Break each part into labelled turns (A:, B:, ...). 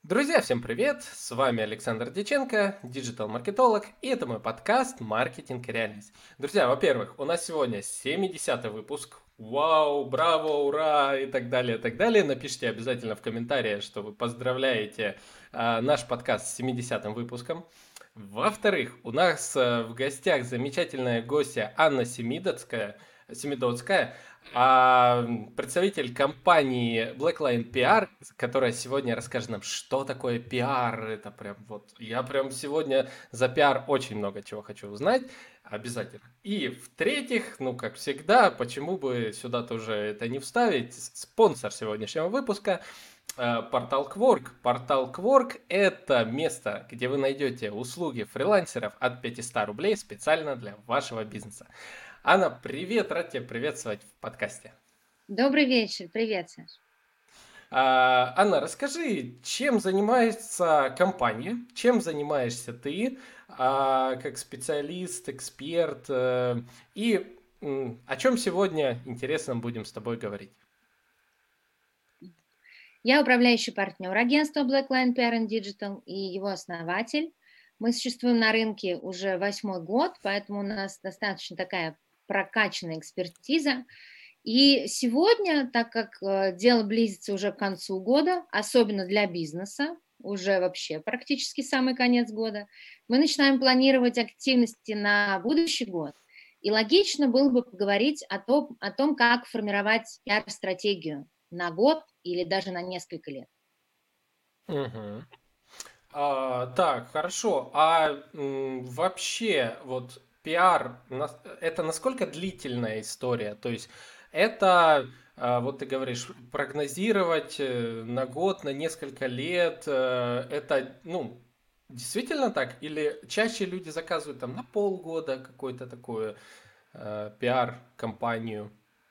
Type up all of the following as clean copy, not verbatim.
A: Друзья, всем привет! С вами Александр Дьяченко, диджитал-маркетолог, и это мой подкаст «Маркетинг и реальность». Друзья, во-первых, у нас сегодня 70-й выпуск. Вау, браво, ура и так далее, и так далее. Напишите обязательно в комментариях, что вы поздравляете наш подкаст с 70-м выпуском. Во-вторых, у нас в гостях замечательная гостья Анна Семидоцкая, представитель компании Blackline PR, которая сегодня расскажет нам, что такое пиар. Это прям вот, я прям сегодня за пиар очень много чего хочу узнать, обязательно. И в-третьих, ну как всегда, почему бы сюда тоже это не вставить, спонсор сегодняшнего выпуска портал Quark. Портал Quark – это место, где вы найдете услуги фрилансеров от 500 рублей специально для вашего бизнеса. Анна, привет, рад тебя приветствовать в подкасте.
B: Добрый вечер, привет, Саш.
A: Анна, расскажи, чем занимается компания, чем занимаешься ты, как специалист, эксперт, и о чем сегодня интересно будем с тобой говорить?
B: Я управляющий партнер агентства Blackline PR and Digital и его основатель. Мы существуем на рынке уже 8-й год, поэтому у нас достаточно такая прокачанная экспертиза. И сегодня, так как дело близится уже к концу года, особенно для бизнеса, уже вообще практически самый конец года, мы начинаем планировать активности на будущий год. И логично было бы поговорить о том, как формировать пиар-стратегию на год или даже на несколько лет.
A: Мгм. Так, хорошо. Вообще, вот пиар, это насколько длительная история? То есть это, вот ты говоришь, прогнозировать на год, на несколько лет, это, ну, действительно так? Или чаще люди заказывают там на полгода какую-то такую пиар-компанию?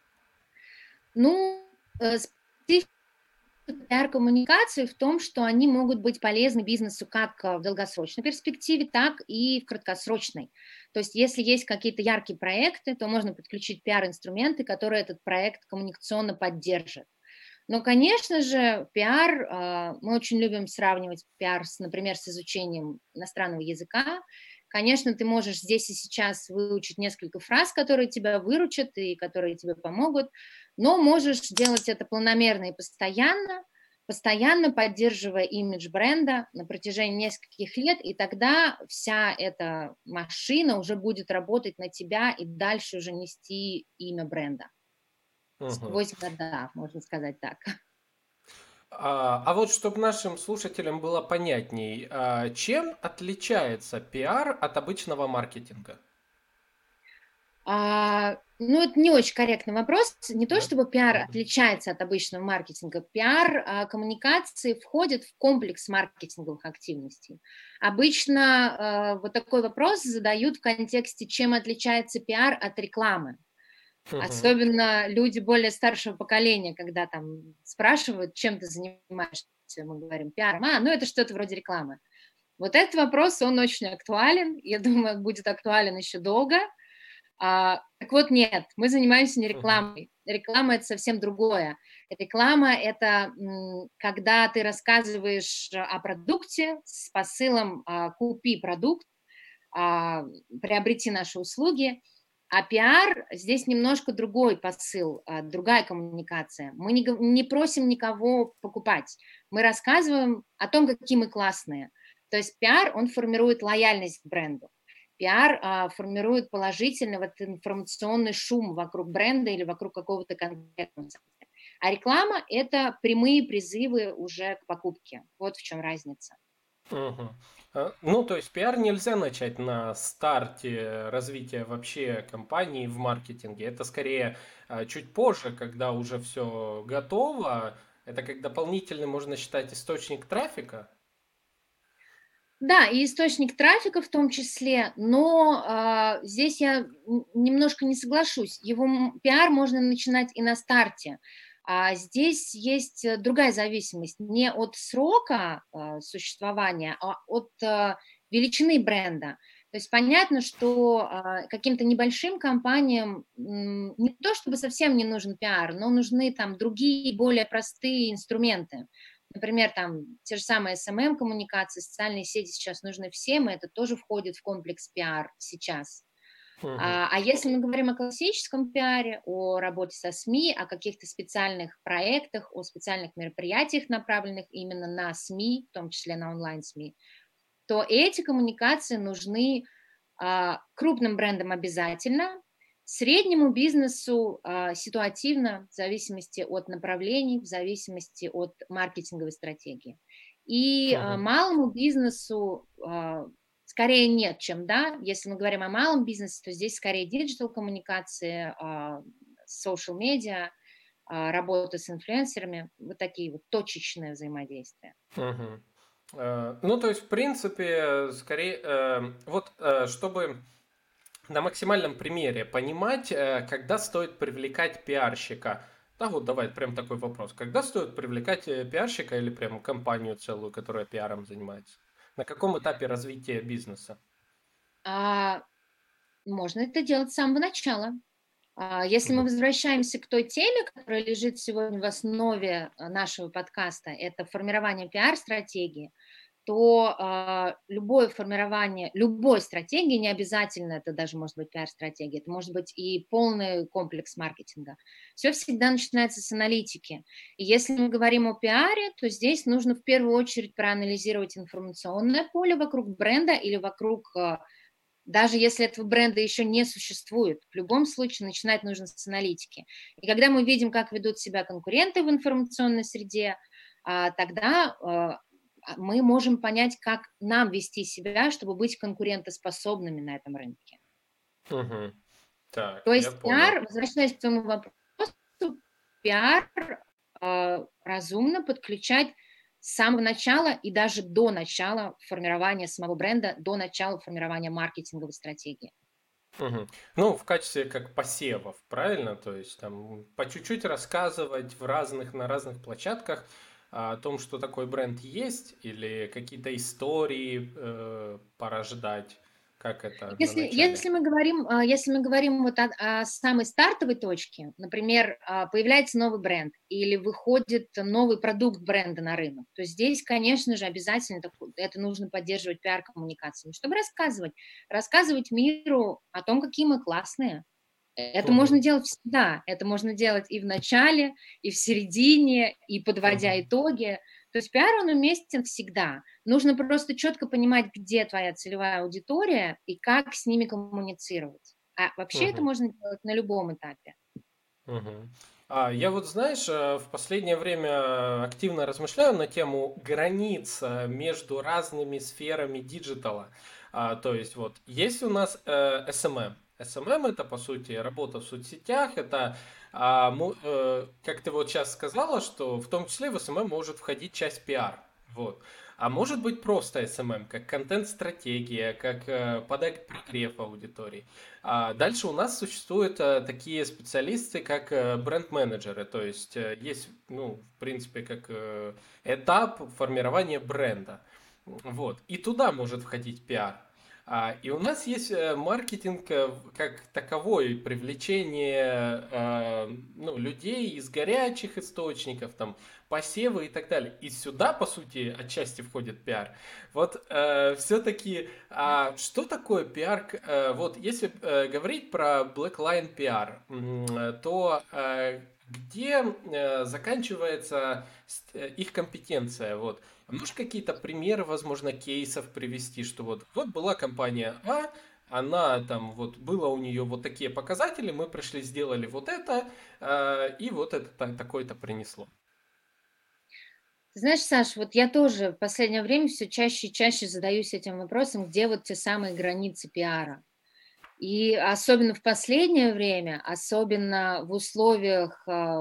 B: Ну, специфика пиар-коммуникации в том, что они могут быть полезны бизнесу как в долгосрочной перспективе, так и в краткосрочной. То есть если есть какие-то яркие проекты, то можно подключить пиар-инструменты, которые этот проект коммуникационно поддержат. Но, конечно же, пиар, мы очень любим сравнивать пиар, например, с изучением иностранного языка. Конечно, ты можешь здесь и сейчас выучить несколько фраз, которые тебя выручат и которые тебе помогут, но можешь делать это планомерно и постоянно поддерживая имидж бренда на протяжении нескольких лет, и тогда вся эта машина уже будет работать на тебя и дальше уже нести имя бренда.
A: Мгм.
B: Сквозь года, можно сказать так.
A: А вот чтобы нашим слушателям было понятней, чем отличается пиар от обычного маркетинга?
B: Ну, это не очень корректный вопрос. Не то
A: Да?
B: чтобы пиар
A: Мгм.
B: отличается от обычного маркетинга. Пиар коммуникации входит в комплекс маркетинговых активностей. Обычно вот такой вопрос задают в контексте, чем отличается пиар от рекламы.
A: Мгм.
B: Особенно люди более старшего поколения, когда там спрашивают, чем ты занимаешься, мы говорим пиаром. Ну это что-то вроде рекламы. Вот этот вопрос, он очень актуален. Я думаю, будет актуален еще долго. Так вот, нет, мы занимаемся не
A: Мгм.
B: рекламой. Реклама – это совсем другое. Реклама – это когда ты рассказываешь о продукте с посылом «купи продукт», а, приобрети наши услуги. А пиар здесь немножко другой посыл, другая коммуникация. Мы не просим никого покупать. Мы рассказываем о том, какие мы классные. То есть пиар, он формирует лояльность к бренду. Пиар формирует положительный вот информационный шум вокруг бренда или вокруг какого-то конкретного события. А реклама – это прямые призывы уже к покупке. Вот в чем разница.
A: Мгм. Ну, то есть пиар нельзя начать на старте развития вообще компании в маркетинге. Это скорее чуть позже, когда уже все готово. Это как дополнительный, можно считать, источник трафика.
B: Да, и источник трафика в том числе, но здесь я немножко не соглашусь. Его пиар можно начинать и на старте. А здесь есть другая зависимость не от срока существования, а от величины бренда. То есть понятно, что каким-то небольшим компаниям не то чтобы совсем не нужен пиар, но нужны там другие более простые инструменты. Например, там те же самые SMM-коммуникации, социальные сети сейчас нужны всем, и это тоже входит в комплекс пиар сейчас.
A: Мгм.
B: А если мы говорим о классическом пиаре, о работе со СМИ, о каких-то специальных проектах, о специальных мероприятиях, направленных именно на СМИ, в том числе на онлайн-СМИ, то эти коммуникации нужны крупным брендам обязательно, среднему бизнесу ситуативно, в зависимости от направлений, в зависимости от маркетинговой стратегии. И
A: Мгм.
B: малому бизнесу скорее нет, чем да. Если мы говорим о малом бизнесе, то здесь скорее диджитал-коммуникации, social медиа, работа с инфлюенсерами, вот такие вот точечные взаимодействия.
A: Мгм. Ну, то есть, в принципе, скорее, чтобы на максимальном примере понимать, когда стоит привлекать пиарщика. Да, вот давай прям такой вопрос. Когда стоит привлекать пиарщика или прям компанию целую, которая пиаром занимается? На каком этапе развития бизнеса?
B: А, Можно это делать с самого начала. Если мы
A: Мгм.
B: возвращаемся к той теме, которая лежит сегодня в основе нашего подкаста, это формирование пиар-стратегии, то любое формирование любой стратегии, не обязательно это даже может быть пиар-стратегия, это может быть и полный комплекс маркетинга. Все всегда начинается с аналитики. И если мы говорим о пиаре, то здесь нужно в первую очередь проанализировать информационное поле вокруг бренда или вокруг даже если этого бренда еще не существует, в любом случае начинать нужно с аналитики. И когда мы видим, как ведут себя конкуренты в информационной среде, тогда мы можем понять, как нам вести себя, чтобы быть конкурентоспособными на этом рынке.
A: Мгм. Так,
B: То
A: я
B: есть
A: понял.
B: пиар, возвращаясь к твоему вопросу, пиар разумно подключать с самого начала и даже до начала формирования самого бренда, до начала формирования маркетинговой стратегии.
A: Мгм. Ну, в качестве как посевов, правильно? То есть там по чуть-чуть рассказывать на разных площадках о том, что такой бренд есть, или какие-то истории порождать, как это на
B: Если,
A: начале.
B: если мы говорим вот о самой стартовой точке, например, появляется новый бренд или выходит новый продукт бренда на рынок, то здесь, конечно же, обязательно это нужно поддерживать пиар-коммуникациями, чтобы рассказывать миру о том, какие мы классные. Это можно
A: Мгм.
B: делать всегда. Это можно делать и в начале, и в середине, и подводя
A: Мгм.
B: итоги. То есть пиар, он уместен всегда. Нужно просто четко понимать, где твоя целевая аудитория и как с ними коммуницировать. А вообще это
A: Мгм.
B: можно делать на любом этапе.
A: Мгм. Я вот, знаешь, в последнее время активно размышляю на тему границ между разными сферами диджитала. То есть вот есть у нас SMM. SMM это, по сути, работа в соцсетях. Это, как ты вот сейчас сказала, что в том числе в SMM может входить часть пиар. Вот. А может быть просто SMM, как контент-стратегия, как прогрев аудитории. А дальше у нас существуют такие специалисты, как бренд-менеджеры, то есть есть, ну, в принципе, как этап формирования бренда. Вот. И туда может входить пиар. И у нас есть маркетинг как таковой, привлечение ну, людей из горячих источников, там, посевы и так далее. И сюда, по сути, отчасти входит пиар. Вот все-таки что такое пиар? Вот если говорить про Blackline пиар, то где заканчивается их компетенция? Вот. Можешь какие-то примеры, возможно, кейсов привести, что вот была компания А, она там вот было у нее вот такие показатели, мы пришли, сделали вот это, и вот это такое-то принесло.
B: Ты знаешь, Саш, вот я тоже в последнее время все чаще и чаще задаюсь этим вопросом, где вот те самые границы пиара. И особенно в последнее время, особенно в условиях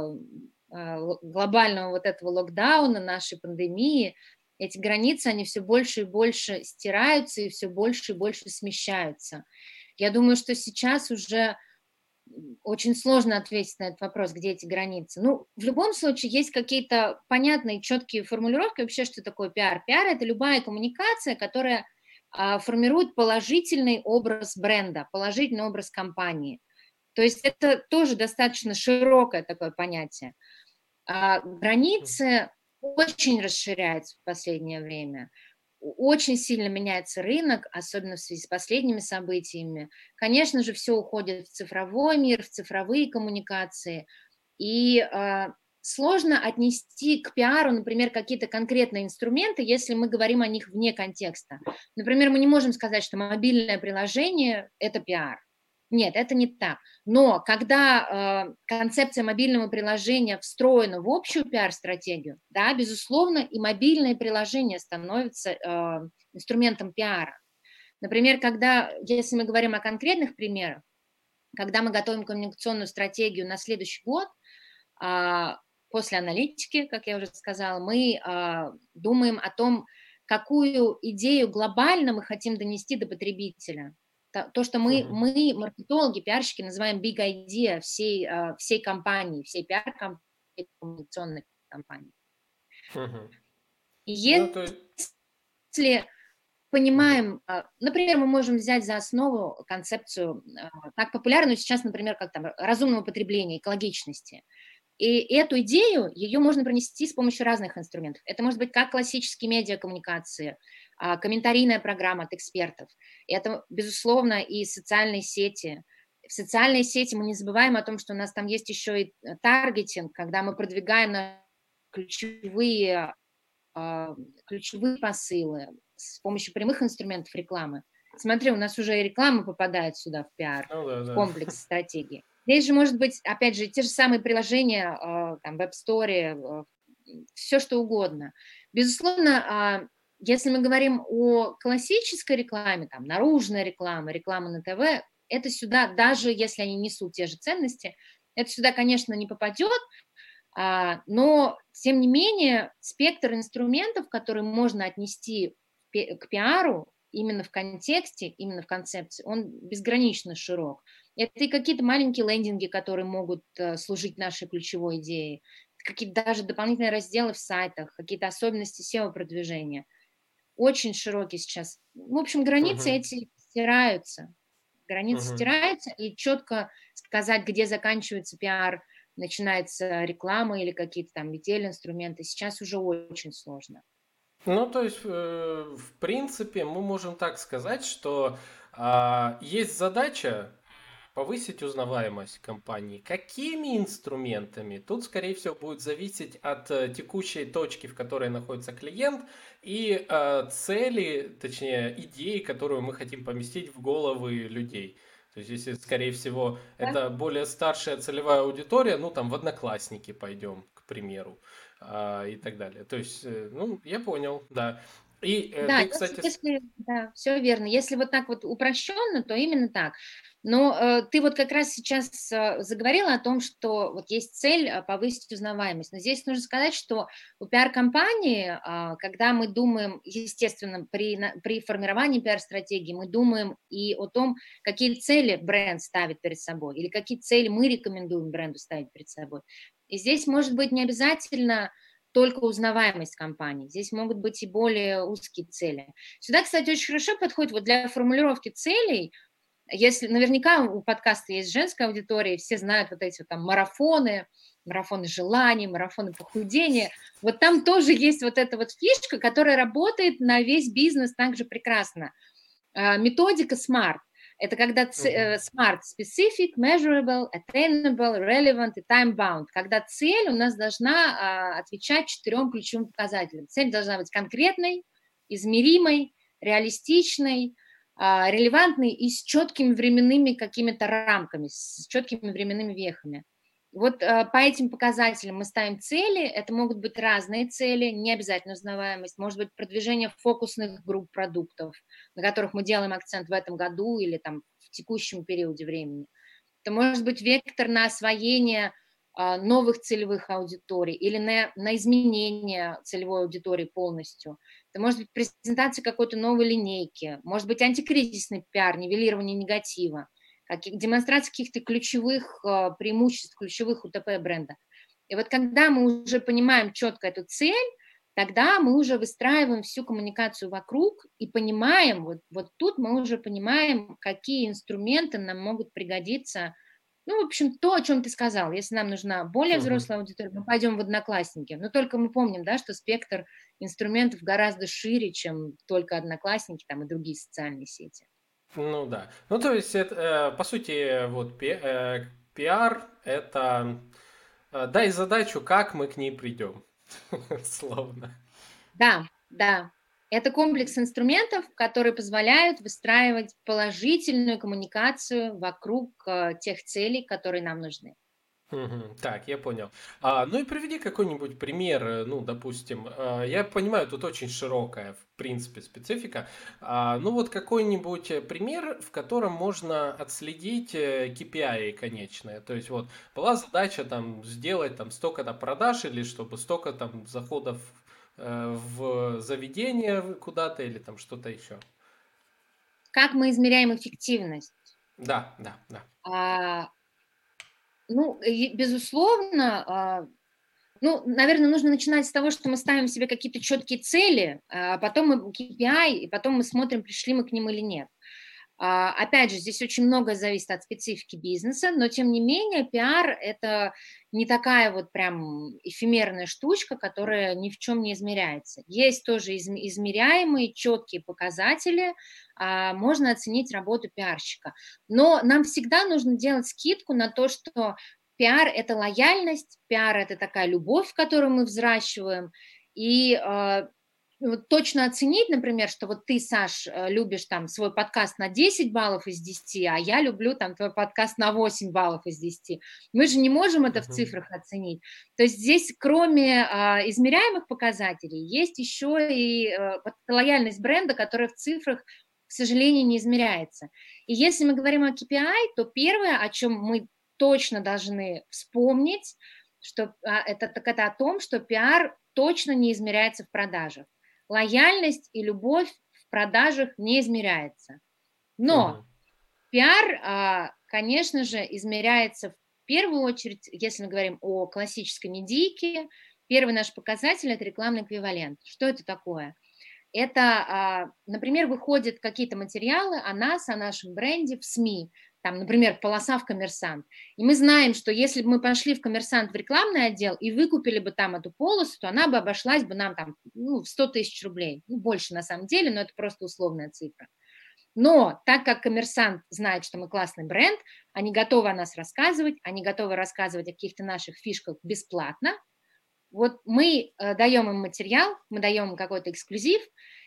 B: глобального вот этого локдауна, нашей пандемии, эти границы, они все больше и больше стираются и все больше и больше смещаются. Я думаю, что сейчас уже очень сложно ответить на этот вопрос, где эти границы. Ну, в любом случае, есть какие-то понятные, четкие формулировки вообще, что такое пиар. Пиар – это любая коммуникация, которая формирует положительный образ бренда, положительный образ компании. То есть это тоже достаточно широкое такое понятие. Границы очень расширяется в последнее время. Очень сильно меняется рынок, особенно в связи с последними событиями. Конечно же, все уходит в цифровой мир, в цифровые коммуникации. И сложно отнести к пиару, например, какие-то конкретные инструменты, если мы говорим о них вне контекста. Например, мы не можем сказать, что мобильное приложение – это пиар. Нет, это не так. Но когда концепция мобильного приложения встроена в общую пиар-стратегию, да, безусловно, и мобильное приложение становится инструментом пиара. Например, если мы говорим о конкретных примерах, когда мы готовим коммуникационную стратегию на следующий год, после аналитики, как я уже сказала, мы думаем о том, какую идею глобально мы хотим донести до потребителя. То, что мы
A: Мгм.
B: маркетологи, пиарщики, называем big idea всей компании, всей пиар-компании, коммуникационной компании.
A: Мгм.
B: И
A: Ну, то есть...
B: если
A: Мгм.
B: понимаем, например, мы можем взять за основу концепцию, так популярную сейчас, например, как там разумного потребления, экологичности. И эту идею, ее можно пронести с помощью разных инструментов. Это может быть как классические медиакоммуникации, комментарийная программа от экспертов. Это, безусловно, и социальные сети. В социальные сети мы не забываем о том, что у нас там есть еще и таргетинг, когда мы продвигаем на ключевые, ключевые посылы с помощью прямых инструментов рекламы. Смотри, у нас уже и реклама попадает сюда в пиар,
A: Ну да,
B: в
A: да.
B: комплекс стратегии. Здесь же может быть, опять же, те же самые приложения, там, в App Store, все что угодно. Безусловно, если мы говорим о классической рекламе, там, наружная реклама, реклама на ТВ, это сюда, даже если они несут те же ценности, это сюда, конечно, не попадет, но, тем не менее, спектр инструментов, которые можно отнести к пиару, именно в контексте, именно в концепции, он безгранично широк. Это и какие-то маленькие лендинги, которые могут служить нашей ключевой идее, какие-то даже дополнительные разделы в сайтах, какие-то особенности SEO-продвижения. Очень широкий сейчас. В общем, границы
A: Мгм.
B: эти стираются. Границы
A: Мгм.
B: стираются, и четко сказать, где заканчивается пиар, начинается реклама или какие-то там инструменты, сейчас уже очень сложно.
A: Ну, то есть, в принципе, мы можем так сказать, что есть задача повысить узнаваемость компании. Какими инструментами? Тут, скорее всего, будет зависеть от текущей точки, в которой находится клиент, и цели, точнее, идеи, которую мы хотим поместить в головы людей. То есть, если, скорее всего,
B: Да?
A: это более старшая целевая аудитория, ну, там, в Одноклассники пойдем, к примеру, и так далее. То есть, ну, я понял, да. И
B: Да,
A: ты, кстати,
B: да, все верно. Если вот так вот упрощенно, то именно так. Но ты вот как раз сейчас заговорила о том, что вот есть цель повысить узнаваемость. Но здесь нужно сказать, что у пиар-компании, когда мы думаем, естественно, при формировании пиар-стратегии, мы думаем и о том, какие цели бренд ставит перед собой, или какие цели мы рекомендуем бренду ставить перед собой. И здесь может быть не обязательно только узнаваемость компании. Здесь могут быть и более узкие цели. Сюда, кстати, очень хорошо подходит вот для формулировки целей. Если наверняка у подкаста есть женская аудитория, все знают вот эти вот там марафоны, марафоны желаний, марафоны похудения. Вот там тоже есть вот эта вот фишка, которая работает на весь бизнес также прекрасно. Методика SMART. Это когда
A: Мгм.
B: SMART – specific, measurable, attainable, relevant и time-bound. Когда цель у нас должна отвечать 4 ключевым показателям. Цель должна быть конкретной, измеримой, реалистичной, релевантной и с четкими временными какими-то рамками, с четкими временными вехами. Вот по этим показателям мы ставим цели. Это могут быть разные цели, не обязательно узнаваемость, может быть продвижение фокусных групп продуктов, на которых мы делаем акцент в этом году или там в текущем периоде времени. Это может быть вектор на освоение новых целевых аудиторий или на изменение целевой аудитории полностью. Это может быть презентация какой-то новой линейки, может быть антикризисный пиар, нивелирование негатива, демонстрация каких-то ключевых преимуществ, ключевых УТП бренда. И вот когда мы уже понимаем четко эту цель, тогда мы уже выстраиваем всю коммуникацию вокруг и понимаем, вот тут мы уже понимаем, какие инструменты нам могут пригодиться Ну, в общем, то, о чем ты сказал. Если нам нужна более
A: Мгм.
B: взрослая аудитория, мы пойдем в "Одноклассники". Но только мы помним, да, что спектр инструментов гораздо шире, чем только "Одноклассники" там и другие социальные сети.
A: Ну да. Ну, то есть, это, по сути, вот пиар это дай задачу, как мы к ней придем. Словно.
B: Да, да. Это комплекс инструментов, которые позволяют выстраивать положительную коммуникацию вокруг, тех целей, которые нам нужны.
A: Мгм. Так, я понял. Ну и приведи какой-нибудь пример, ну, допустим, я понимаю, тут очень широкая, в принципе, специфика. Ну вот какой-нибудь пример, в котором можно отследить KPI конечное. То есть вот была задача там сделать там столько-то продаж или чтобы столько там заходов в заведение куда-то или там что-то еще.
B: Как мы измеряем эффективность?
A: Да, да, да.
B: А, ну, и безусловно, ну, наверное, нужно начинать с того, что мы ставим себе какие-то четкие цели, а потом мы KPI, и потом мы смотрим, пришли мы к ним или нет. Опять же, здесь очень многое зависит от специфики бизнеса, но тем не менее пиар – это не такая вот прям эфемерная штучка, которая ни в чем не измеряется. Есть тоже измеряемые, четкие показатели, можно оценить работу пиарщика. Но нам всегда нужно делать скидку на то, что пиар – это лояльность, пиар – это такая любовь, которую мы взращиваем, и вот точно оценить, например, что вот ты, Саш, любишь там свой подкаст на 10 баллов из 10, а я люблю там твой подкаст на 8 баллов из 10. Мы же не можем это в
A: Мгм.
B: цифрах оценить. То есть здесь, кроме измеряемых показателей, есть еще и вот эта лояльность бренда, которая в цифрах, к сожалению, не измеряется. И если мы говорим о KPI, то первое, о чем мы точно должны вспомнить, что это о том, что пиар точно не измеряется в продажах. Лояльность и любовь в продажах не измеряется. Но
A: Мгм.
B: пиар, конечно же, измеряется в первую очередь, если мы говорим о классической медийке, первый наш показатель – это рекламный эквивалент. Что это такое? Это, например, выходят какие-то материалы о нас, о нашем бренде в СМИ, там, например, полоса в «Коммерсант». И мы знаем, что если бы мы пошли в «Коммерсант» в рекламный отдел и выкупили бы там эту полосу, то она бы обошлась бы нам там, ну, в 100 тысяч рублей. Ну, больше на самом деле, но это просто условная цифра. Но так как «Коммерсант» знает, что мы классный бренд, они готовы о нас рассказывать, они готовы рассказывать о каких-то наших фишках бесплатно. Вот мы даем им материал, мы даем им какой-то эксклюзив,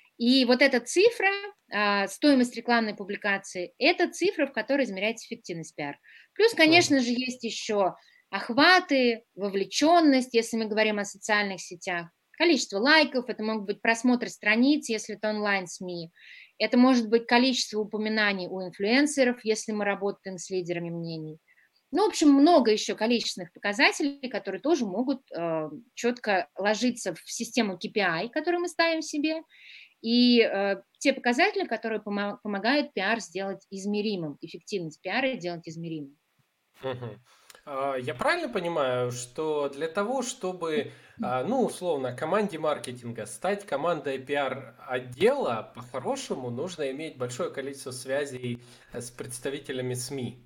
B: и вот эта цифра, стоимость рекламной публикации, это цифра, в которой измеряется эффективность пиар. Плюс,
A: Мгм.
B: конечно же, есть еще охваты, вовлеченность, если мы говорим о социальных сетях, количество лайков, это могут быть просмотры страниц, если это онлайн-СМИ, это может быть количество упоминаний у инфлюенсеров, если мы работаем с лидерами мнений. Ну, в общем, много еще количественных показателей, которые тоже могут четко ложиться в систему KPI, которую мы ставим себе, и те показатели, которые помогают пиар сделать измеримым, эффективность пиара делать измеримым.
A: Мгм. Я правильно понимаю, что для того, чтобы, ну, условно, команде маркетинга стать командой пиар-отдела, по-хорошему нужно иметь большое количество связей с представителями СМИ?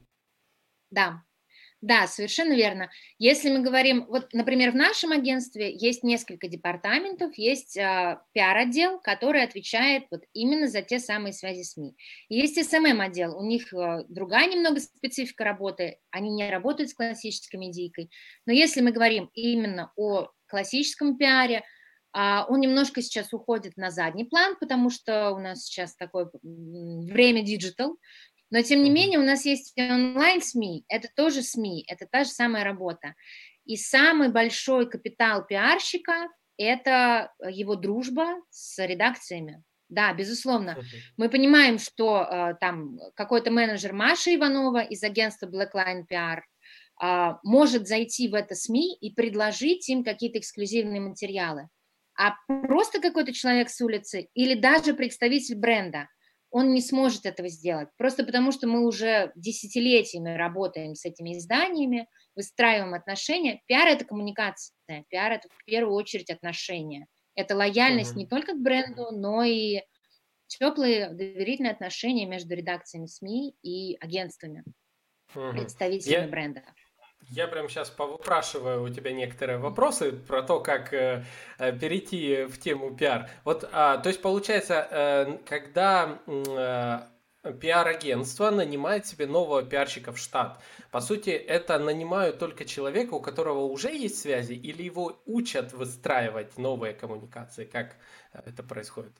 B: Да, да, совершенно верно. Если мы говорим, вот, например, в нашем агентстве есть несколько департаментов, есть пиар-отдел, который отвечает вот именно за те самые связи СМИ. И есть SMM-отдел, у них другая немного специфика работы, они не работают с классической медийкой. Но если мы говорим именно о классическом пиаре, он немножко сейчас уходит на задний план, потому что у нас сейчас такое время диджитал, но тем не
A: Мгм.
B: менее у нас есть и онлайн-СМИ, это тоже СМИ, это та же самая работа. И самый большой капитал пиарщика – это его дружба с редакциями. Да, безусловно.
A: Мгм.
B: Мы понимаем, что там какой-то менеджер Маша Иванова из агентства Blackline PR может зайти в это СМИ и предложить им какие-то эксклюзивные материалы. А просто какой-то человек с улицы или даже представитель бренда, он не сможет этого сделать. Просто потому, что мы уже десятилетиями работаем с этими изданиями, выстраиваем отношения. Пиар – это коммуникация, пиар – это в первую очередь отношения. Это лояльность не
A: Мгм.
B: только к бренду, но и теплые доверительные отношения между редакциями СМИ и агентствами.
A: Мгм.
B: представителями
A: Я,
B: бренда.
A: я прямо сейчас повыпрашиваю у тебя некоторые вопросы про то, как перейти в тему пиар. Вот, то есть получается, когда пиар-агентство нанимает себе нового пиарщика в штат, по сути, это нанимают только человека, у которого уже есть связи, или его учат выстраивать новые коммуникации? Как это происходит?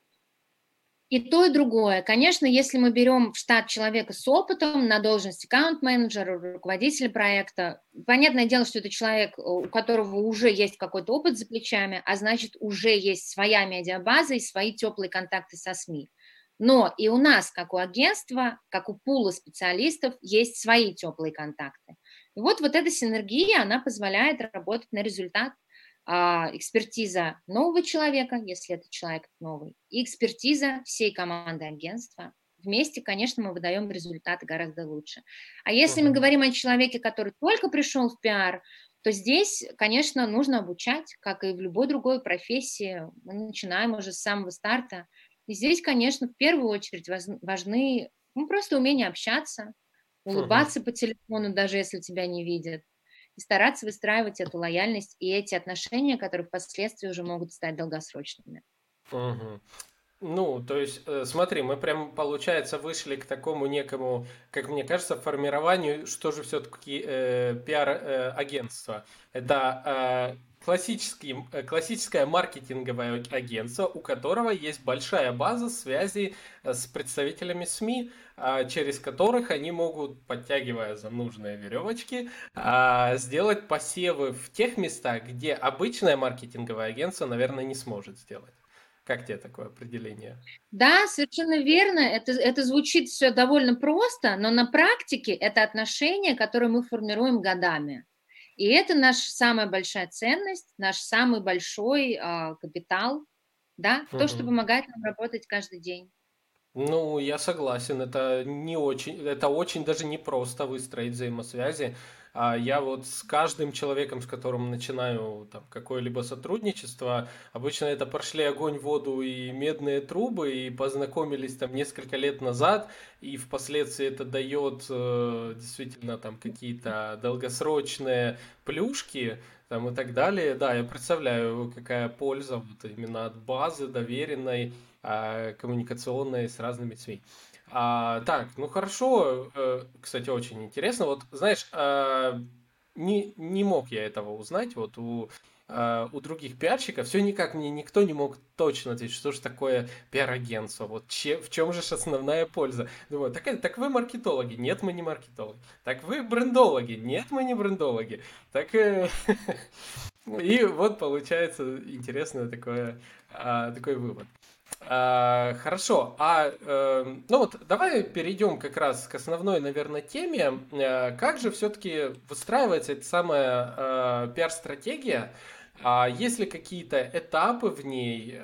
B: И то, и другое. Конечно, если мы берем в штат человека с опытом на должность аккаунт-менеджера, руководителя проекта, понятное дело, что это человек, у которого уже есть какой-то опыт за плечами, а значит, уже есть своя медиабаза и свои теплые контакты со СМИ. Но и у нас, как у агентства, как у пула специалистов, есть свои теплые контакты. И вот эта синергия, она позволяет работать на результат. Экспертиза нового человека, если это человек новый, и экспертиза всей команды агентства. Вместе, конечно, мы выдаем результаты гораздо лучше. А если мы
A: Мгм.
B: говорим о человеке, который только пришел в пиар, то здесь, конечно, нужно обучать, как и в любой другой профессии. Мы начинаем уже с самого старта. И здесь, конечно, в первую очередь важны просто умение общаться,
A: Мгм.
B: улыбаться по телефону, даже если тебя не видят, и стараться выстраивать эту лояльность и эти отношения, которые впоследствии уже могут стать долгосрочными.
A: Мгм. Ну, то есть, смотри, мы прям, получается, вышли к такому некому, как мне кажется, формированию, что же все-таки пиар-агентство. Это классическое маркетинговое агентство, у которого есть большая база связей с представителями СМИ, через которых они могут, подтягивая за нужные веревочки, сделать посевы в тех местах, где обычное маркетинговое агентство, наверное, не сможет сделать. Как тебе такое определение?
B: Да, совершенно верно. Это звучит все довольно просто, но на практике это отношения, которые мы формируем годами. И это наша самая большая ценность, наш самый большой капитал, да, то, что
A: Мгм.
B: помогает нам работать каждый день.
A: Ну, я согласен, это не очень, это очень даже непросто выстроить взаимосвязи. Я вот с каждым человеком, с которым начинаю там какое-либо сотрудничество, обычно это прошли огонь, воду и медные трубы, и познакомились там несколько лет назад, и впоследствии это дает действительно там какие-то долгосрочные плюшки там и так далее. Да, я представляю, какая польза вот именно от базы доверенной коммуникационные с разными СМИ. Так, ну хорошо, кстати, очень интересно. Вот, знаешь, не мог я этого узнать вот у других пиарщиков. Все никак мне никто не мог точно ответить, что же такое пиар-агентство. Вот в чем же ж основная польза? Думаю, так вы маркетологи? Нет, мы не маркетологи. Так вы брендологи? Нет, мы не брендологи. Так и вот получается интересное такой вывод. Хорошо, ну вот давай перейдем как раз к основной, наверное, теме. Как же все-таки выстраивается эта самая пиар-стратегия? Есть ли какие-то этапы в ней?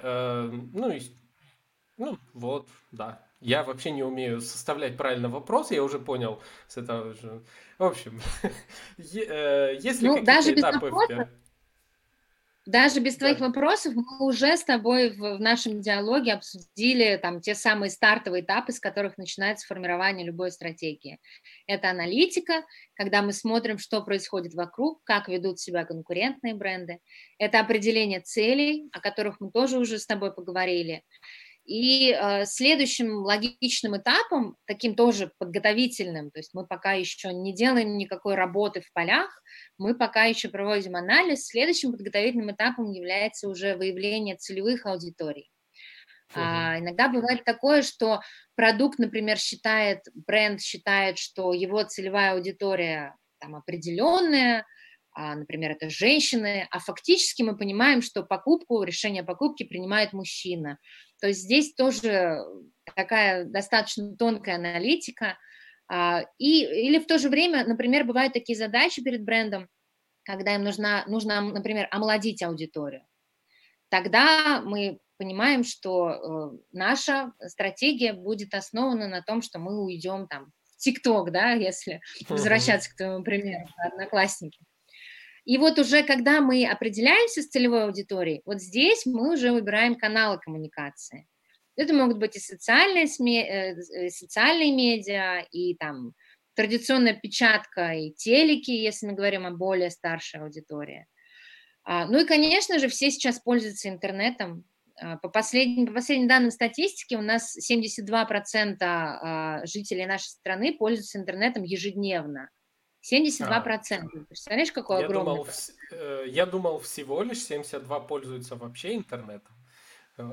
A: Ну вот, да. Я вообще не умею составлять правильно вопрос, я уже понял с этого же. В общем, есть ли
B: Ну, даже
A: какие-то
B: без
A: этапы в
B: вопросов,
A: пиар?
B: даже без твоих
A: Да.
B: вопросов мы уже с тобой в нашем диалоге обсудили там те самые стартовые этапы, с которых начинается формирование любой стратегии. Это аналитика, когда мы смотрим, что происходит вокруг, как ведут себя конкурентные бренды. Это определение целей, о которых мы тоже уже с тобой поговорили. И следующим логичным этапом, таким тоже подготовительным, то есть мы пока еще не делаем никакой работы в полях, мы пока еще проводим анализ, следующим подготовительным этапом является уже выявление целевых аудиторий.
A: Мгм.
B: Иногда бывает такое, что продукт, например, бренд считает, что его целевая аудитория там определенная, например, это женщины, а фактически мы понимаем, что решение о покупке принимает мужчина. То есть здесь тоже такая достаточно тонкая аналитика. Или в то же время, например, бывают такие задачи перед брендом, когда им нужно, например, омолодить аудиторию. Тогда мы понимаем, что наша стратегия будет основана на том, что мы уйдем там в ТикТок, да, если
A: Мгм.
B: возвращаться к твоему примеру, Одноклассники. И вот уже когда мы определяемся с целевой аудиторией, вот здесь мы уже выбираем каналы коммуникации. Это могут быть и социальные СМИ, социальные медиа, и там традиционная печатка и телеки, если мы говорим о более старшей аудитории. Ну и, конечно же, все сейчас пользуются интернетом. По последним данным статистики, у нас 72% жителей нашей страны пользуются интернетом ежедневно. 72%. Представляешь, какой
A: Я
B: огромный
A: думал,
B: процент?
A: я думал, всего лишь 72 пользуются вообще интернетом. Э,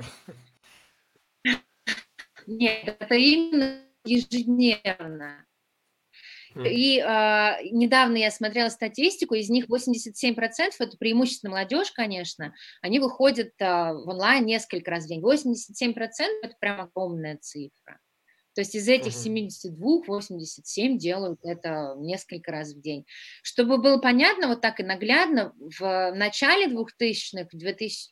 B: Нет, это именно ежедневно.
A: Мгм.
B: И недавно я смотрела статистику, из них 87%, это преимущественно молодежь, конечно, они выходят в онлайн несколько раз в день. 87% это прям огромная цифра. То есть из этих
A: Мгм.
B: 72, 87 делают это несколько раз в день. Чтобы было понятно, вот так и наглядно, в начале 2000-х, в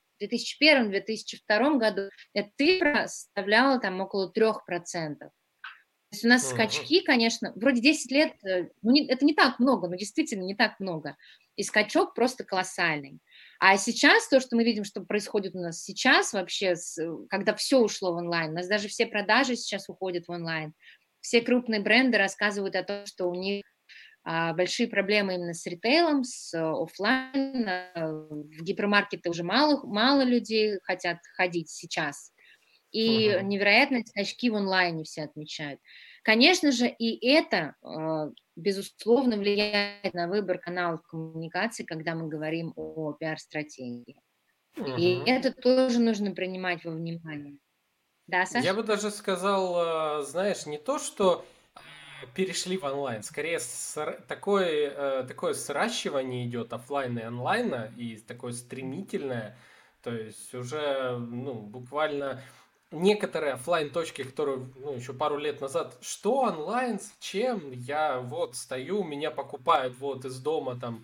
B: 2001-2002 году эта цифра составляла там около 3%. То есть у нас
A: Мгм.
B: скачки, конечно, вроде 10 лет, ну, это не так много, но действительно не так много. И скачок просто колоссальный. А сейчас то, что мы видим, что происходит у нас сейчас вообще, когда все ушло в онлайн, у нас даже все продажи сейчас уходят в онлайн. Все крупные бренды рассказывают о том, что у них большие проблемы именно с ритейлом, с оффлайн. В гипермаркеты уже мало людей хотят ходить сейчас. И
A: Мгм.
B: невероятные скачки в онлайне все отмечают. Конечно же, и это, безусловно, влияет на выбор каналов коммуникации, когда мы говорим о пиар-стратегии. И
A: Мгм.
B: это тоже нужно принимать во внимание. Да,
A: Я
B: Саш?
A: бы даже сказал, знаешь, не то, что перешли в онлайн, скорее такое сращивание идет оффлайна и онлайна, и такое стремительное, то есть уже, ну, буквально некоторые оффлайн точки, которые, ну, еще пару лет назад, что онлайн, зачем, я вот стою, меня покупают вот из дома там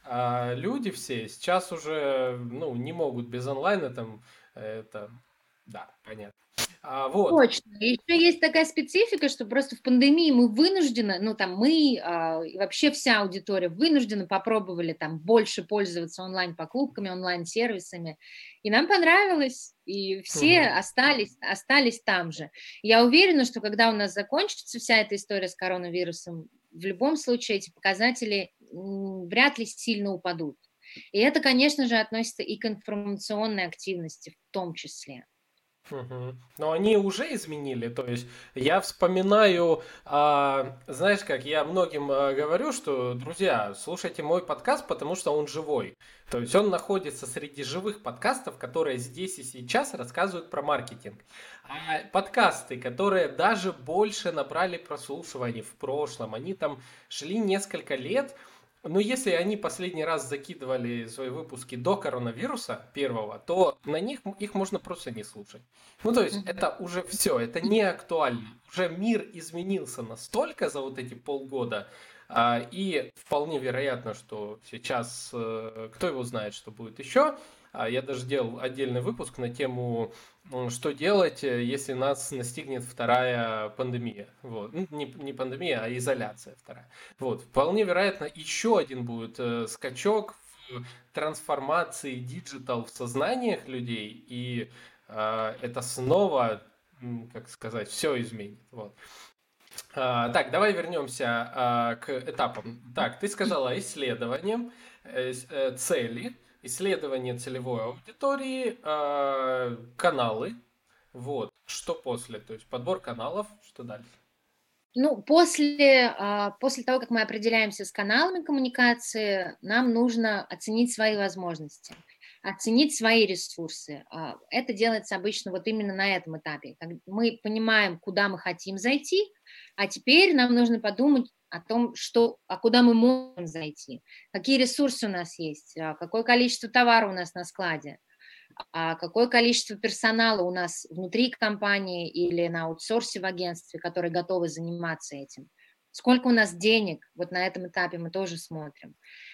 A: люди все, сейчас уже, ну, не могут без онлайна там, это, да, понятно. Вот.
B: Точно. И еще есть такая специфика, что просто в пандемии мы вынуждены, ну там мы и вообще вся аудитория вынуждена попробовали там больше пользоваться онлайн-покупками, онлайн-сервисами, и нам понравилось, и все
A: Мгм.
B: остались там же. Я уверена, что когда у нас закончится вся эта история с коронавирусом, в любом случае эти показатели вряд ли сильно упадут. И это, конечно же, относится и к информационной активности в том числе.
A: Мгм. Но они уже изменили, то есть я вспоминаю, знаешь как, я многим говорю, что, друзья, слушайте мой подкаст, потому что он живой. То есть он находится среди живых подкастов, которые здесь и сейчас рассказывают про маркетинг. А подкасты, которые даже больше набрали прослушиваний в прошлом, они там шли несколько лет, но если они последний раз закидывали свои выпуски до коронавируса первого, то на них их можно просто не слушать. Ну, то есть,
B: Мгм.
A: это уже все, это не актуально. Уже мир изменился настолько за вот эти полгода, и вполне вероятно, что сейчас, кто его знает, что будет еще. Я даже делал отдельный выпуск на тему, что делать, если нас настигнет вторая пандемия. Вот. Ну, не пандемия, а изоляция вторая. Вот. Вполне вероятно, еще один будет скачок в трансформации диджитал в сознаниях людей, и это снова, как сказать, все изменит. Вот. Так, давай вернемся к этапам. Так, ты сказала исследованием, цели, исследование целевой аудитории, каналы. Вот. Что после? То есть подбор каналов, что дальше?
B: Ну, после того, как мы определяемся с каналами коммуникации, нам нужно оценить свои возможности, оценить свои ресурсы. Это делается обычно вот именно на этом этапе. Мы понимаем, куда мы хотим зайти, а теперь нам нужно подумать о том, куда мы можем зайти, какие ресурсы у нас есть, какое количество товара у нас на складе, какое количество персонала у нас внутри компании или на аутсорсе в агентстве, которые готовы заниматься этим. Сколько у нас денег, вот на этом этапе мы тоже смотрим.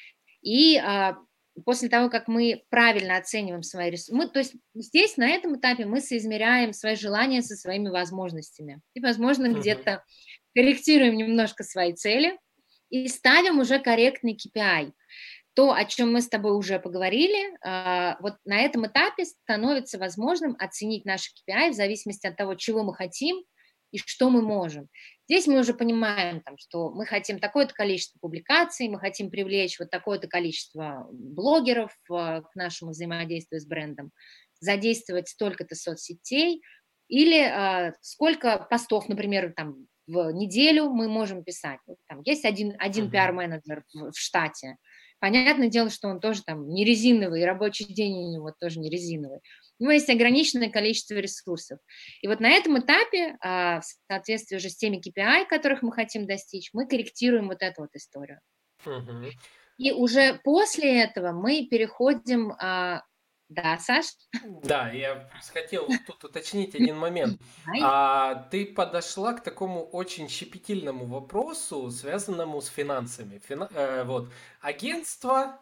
B: И после того, как мы правильно оцениваем свои ресурсы, то есть здесь, на этом этапе, мы соизмеряем свои желания со своими возможностями. И, возможно,
A: Мгм.
B: где-то корректируем немножко свои цели и ставим уже корректный KPI. То, о чем мы с тобой уже поговорили, вот на этом этапе становится возможным оценить наши KPI в зависимости от того, чего мы хотим и что мы можем. Здесь мы уже понимаем, там, что мы хотим такое-то количество публикаций, мы хотим привлечь вот такое-то количество блогеров к нашему взаимодействию с брендом, задействовать столько-то соцсетей, или сколько постов, например, там, в неделю мы можем писать. Вот там есть один
A: Мгм.
B: пиар-менеджер в штате. Понятное дело, что он тоже там не резиновый, и рабочий день у него тоже не резиновый. У него есть ограниченное количество ресурсов. И вот на этом этапе, в соответствии уже с теми KPI, которых мы хотим достичь, мы корректируем вот эту вот историю.
A: Мгм.
B: И уже после этого мы переходим... Да, Саш?
A: Да, я просто хотел тут уточнить один момент.
B: Давай.
A: Ты подошла к такому очень щепетильному вопросу, связанному с финансами. Вот, агентство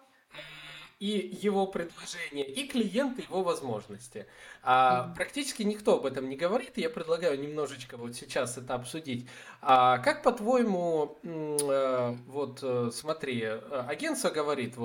A: и его предложения, и клиент, и его возможности.
B: Мгм.
A: Практически никто об этом не говорит, и я предлагаю немножечко вот сейчас это обсудить. Как по-твоему, смотри, агентство говорит,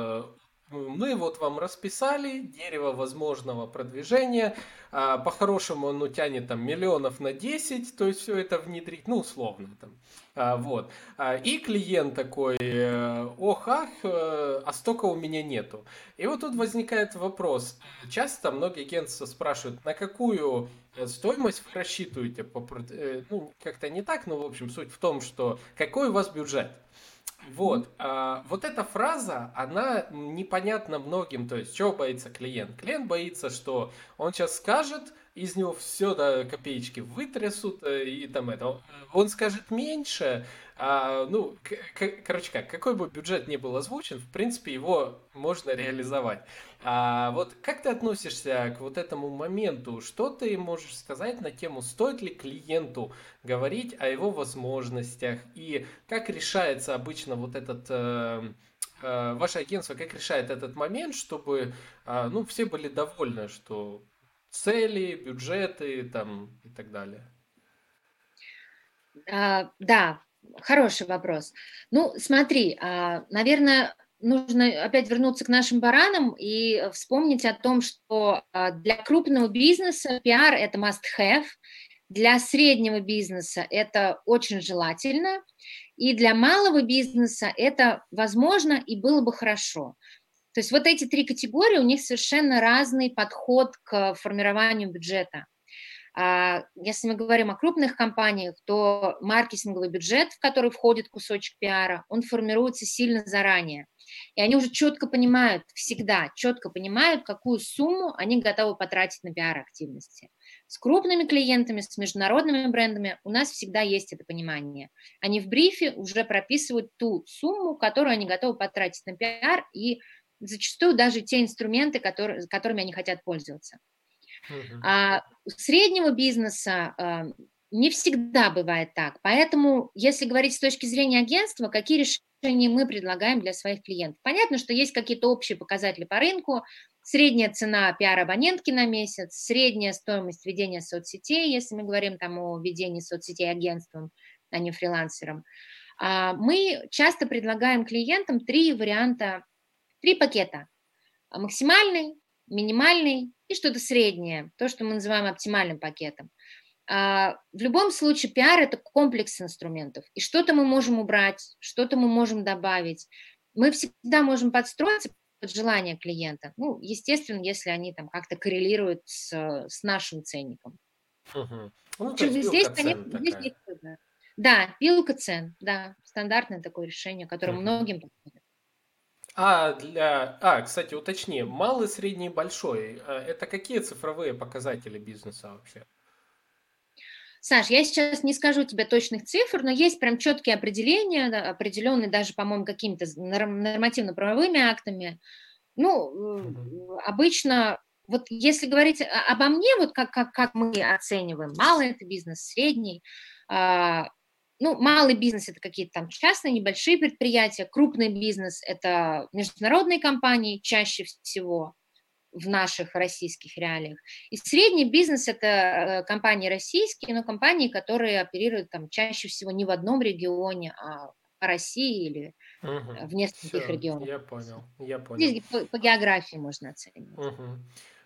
A: мы вот вам расписали дерево возможного продвижения, по-хорошему оно тянет там миллионов на 10, то есть все это внедрить, ну, условно там. Вот. И клиент такой, ох, ах, а столько у меня нету. И вот тут возникает вопрос. Часто многие агентства спрашивают, на какую стоимость вы рассчитываете? Ну, как-то не так, но, в общем, суть в том, что какой у вас бюджет?
B: Мгм.
A: Вот эта фраза, она непонятна многим, то есть чего боится клиент? Клиент боится, что он сейчас скажет, из него все до копеечки вытрясут, и там это. Он скажет меньше, ну, короче как, какой бы бюджет ни был озвучен, в принципе, его можно реализовать. Вот как ты относишься к вот этому моменту? Что ты можешь сказать на тему, стоит ли клиенту говорить о его возможностях и как решается обычно вот этот ваше агентство, как решает этот момент, чтобы ну, все были довольны, что цели, бюджеты там и так далее.
B: Да, хороший вопрос. Ну, смотри, наверное, нужно опять вернуться к нашим баранам и вспомнить о том, что для крупного бизнеса пиар – это must-have, для среднего бизнеса это очень желательно, и для малого бизнеса это возможно и было бы хорошо. То есть вот эти три категории, у них совершенно разный подход к формированию бюджета. Если мы говорим о крупных компаниях, то маркетинговый бюджет, в который входит кусочек пиара, он формируется сильно заранее. И они уже четко понимают, всегда четко понимают, какую сумму они готовы потратить на пиар-активности. С крупными клиентами, с международными брендами у нас всегда есть это понимание. Они в брифе уже прописывают ту сумму, которую они готовы потратить на пиар, и зачастую даже те инструменты, которыми они хотят пользоваться.
A: Мгм.
B: У среднего бизнеса не всегда бывает так. Поэтому, если говорить с точки зрения агентства, какие решения мы предлагаем для своих клиентов? Понятно, что есть какие-то общие показатели по рынку, средняя цена пиар-абонентки на месяц, средняя стоимость ведения соцсетей, если мы говорим там о ведении соцсетей агентством, а не фрилансером. Мы часто предлагаем клиентам три варианта, три пакета. Максимальный, минимальный и что-то среднее, то, что мы называем оптимальным пакетом. В любом случае пиар – это комплекс инструментов, и что-то мы можем убрать, что-то мы можем добавить. Мы всегда можем подстроиться под желание клиента. Ну, естественно, если они там как-то коррелируют с нашим ценником.
A: Мгм. Ну, то есть
B: Здесь,
A: вилка
B: конечно,
A: цен
B: здесь
A: такая.
B: есть выбор. Да, пилка цен, да, стандартное такое решение, которое
A: Мгм.
B: многим подходит.
A: Кстати, уточни, малый, средний, большой, это какие цифровые показатели бизнеса вообще?
B: Саш, я сейчас не скажу тебе точных цифр, но есть прям четкие определения, да, определенные даже, по-моему, какими-то нормативно-правовыми актами. Ну,
A: Мгм.
B: обычно, вот если говорить обо мне, вот как мы оцениваем, малый это бизнес, средний, ну, малый бизнес это какие-то там частные, небольшие предприятия, крупный бизнес это международные компании чаще всего, в наших российских реалиях. И средний бизнес – это компании российские, но компании, которые оперируют там чаще всего не в одном регионе, а по России или в нескольких
A: Все,
B: регионах.
A: я понял, я понял.
B: Здесь по географии можно оценивать.
A: Мгм.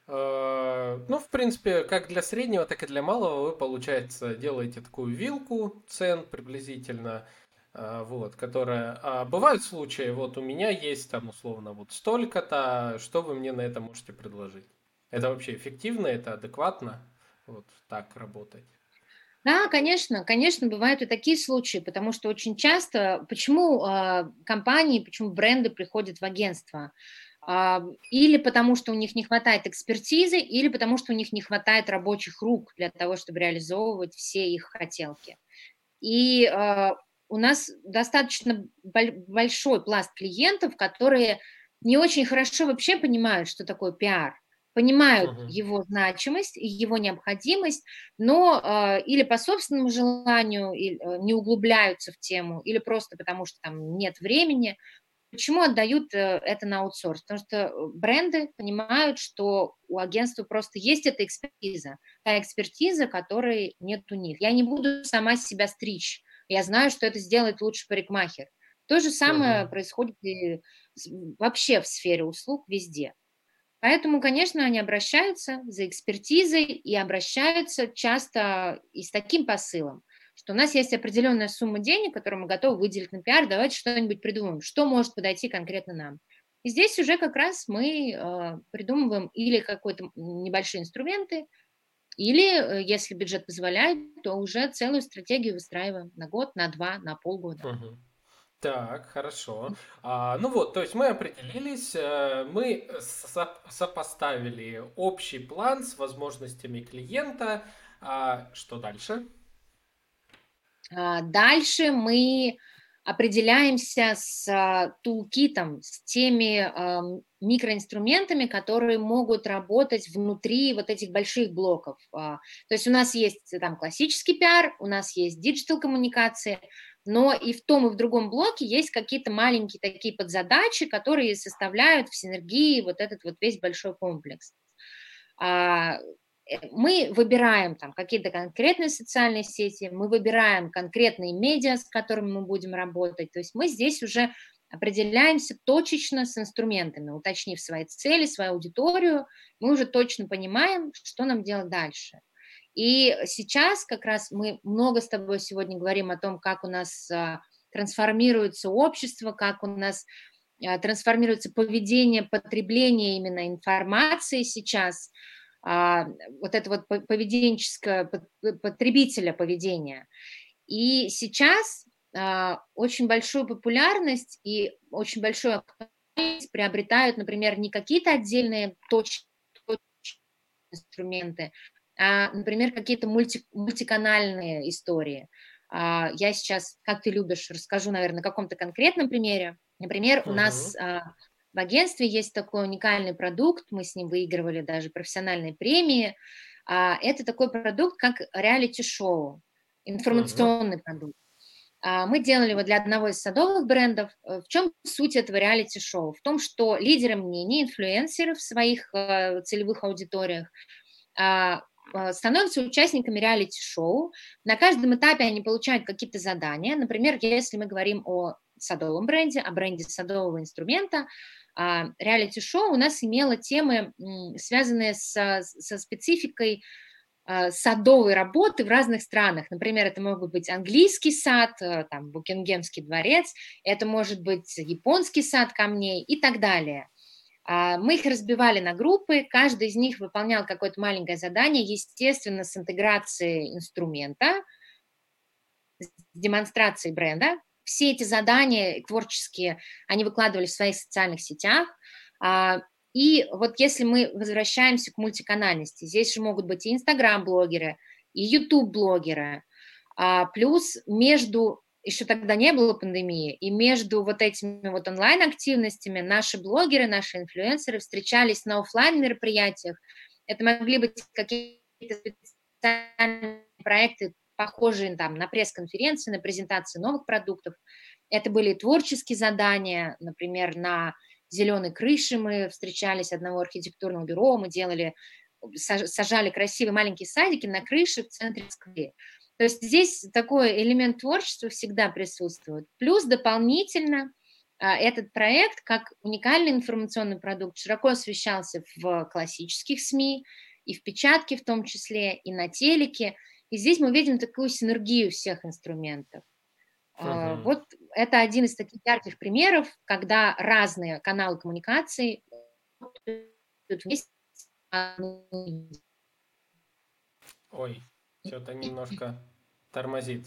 A: Ну, в принципе, как для среднего, так и для малого вы, получается, делаете такую вилку цен приблизительно, вот, которая... бывают случаи, вот у меня есть там условно вот столько-то, что вы мне на это можете предложить? Это вообще эффективно, это адекватно? Вот так работать.
B: Да, конечно, конечно, бывают и такие случаи, потому что очень часто, почему компании, почему бренды приходят в агентство? Или потому что у них не хватает экспертизы, или потому что у них не хватает рабочих рук для того, чтобы реализовывать все их хотелки. И у нас достаточно большой пласт клиентов, которые не очень хорошо вообще понимают, что такое пиар, понимают
A: Мгм.
B: его значимость и его необходимость, но или по собственному желанию не углубляются в тему, или просто потому что там нет времени. Почему отдают это на аутсорс? Потому что бренды понимают, что у агентства просто есть эта экспертиза, та экспертиза, которой нет у них. Я не буду сама себя стричь, я знаю, что это сделает лучше парикмахер. То же самое
A: Мгм.
B: происходит и вообще в сфере услуг везде. Поэтому, конечно, они обращаются за экспертизой и обращаются часто и с таким посылом, что у нас есть определенная сумма денег, которую мы готовы выделить на пиар, давайте что-нибудь придумаем, что может подойти конкретно нам. И здесь уже как раз мы придумываем или какие-то небольшие инструменты, или, если бюджет позволяет, то уже целую стратегию выстраиваем на год, на два, на полгода.
A: Мгм. Так, хорошо. Ну вот, то есть мы определились, мы сопоставили общий план с возможностями клиента. Что дальше?
B: Дальше мы определяемся с тулкитом, с теми микроинструментами, которые могут работать внутри вот этих больших блоков. То есть у нас есть там классический пиар, у нас есть диджитал-коммуникации, но и в том, и в другом блоке есть какие-то маленькие такие подзадачи, которые составляют в синергии вот этот вот весь большой комплекс. А, Мы выбираем там какие-то конкретные социальные сети, мы выбираем конкретные медиа, с которыми мы будем работать. То есть мы здесь уже определяемся точечно с инструментами, уточнив свои цели, свою аудиторию, мы уже точно понимаем, что нам делать дальше. И сейчас как раз мы много с тобой сегодня говорим о том, как у нас трансформируется общество, как у нас трансформируется поведение, потребление именно информации сейчас, а, вот это вот поведенческое, потребителя поведения. И сейчас очень большую популярность и очень большую актуальность приобретают, например, не какие-то отдельные инструменты, например, какие-то мультиканальные истории. Я сейчас, как ты любишь, расскажу, наверное, на каком-то конкретном примере. Например, у
A: Мгм.
B: нас в агентстве есть такой уникальный продукт, мы с ним выигрывали даже профессиональные премии. Это такой продукт, как реалити-шоу,
A: Мгм.
B: информационный продукт. Мы делали его для одного из садовых брендов. В чем суть этого реалити-шоу? В том, что лидеры мнений, инфлюенсеры в своих целевых аудиториях а, становятся участниками реалити-шоу. На каждом этапе они получают какие-то задания. Например, если мы говорим о садовом бренде, о бренде садового инструмента, реалити-шоу у нас имело темы, связанные со спецификой садовой работы в разных странах. Например, это могут быть английский сад, там, Букингемский дворец, это может быть японский сад камней и так далее. Мы их разбивали на группы, каждый из них выполнял какое-то маленькое задание, естественно, с интеграцией инструмента, с демонстрацией бренда. Все эти задания творческие, они выкладывали в своих социальных сетях. А, И вот если мы возвращаемся к мультиканальности, здесь же могут быть и инстаграм-блогеры, и ютуб-блогеры, плюс между еще тогда не было пандемии, и между вот этими вот онлайн-активностями наши блогеры, наши инфлюенсеры встречались на оффлайн мероприятиях. Это могли быть какие-то специальные проекты, похожие там на пресс-конференции, на презентации новых продуктов. Это были творческие задания, например, на зеленой крыше мы встречались одного архитектурного бюро, мы делали, сажали красивые маленькие садики на крыше в центре Москвы. То есть здесь такой элемент творчества всегда присутствует. Плюс дополнительно этот проект как уникальный информационный продукт широко освещался в классических СМИ, и в печатке в том числе, и на телеке. И здесь мы видим такую синергию всех инструментов.
A: Мгм.
B: Вот это один из таких ярких примеров, когда разные каналы коммуникации работают вместе.
A: Ой, что-то немножко тормозит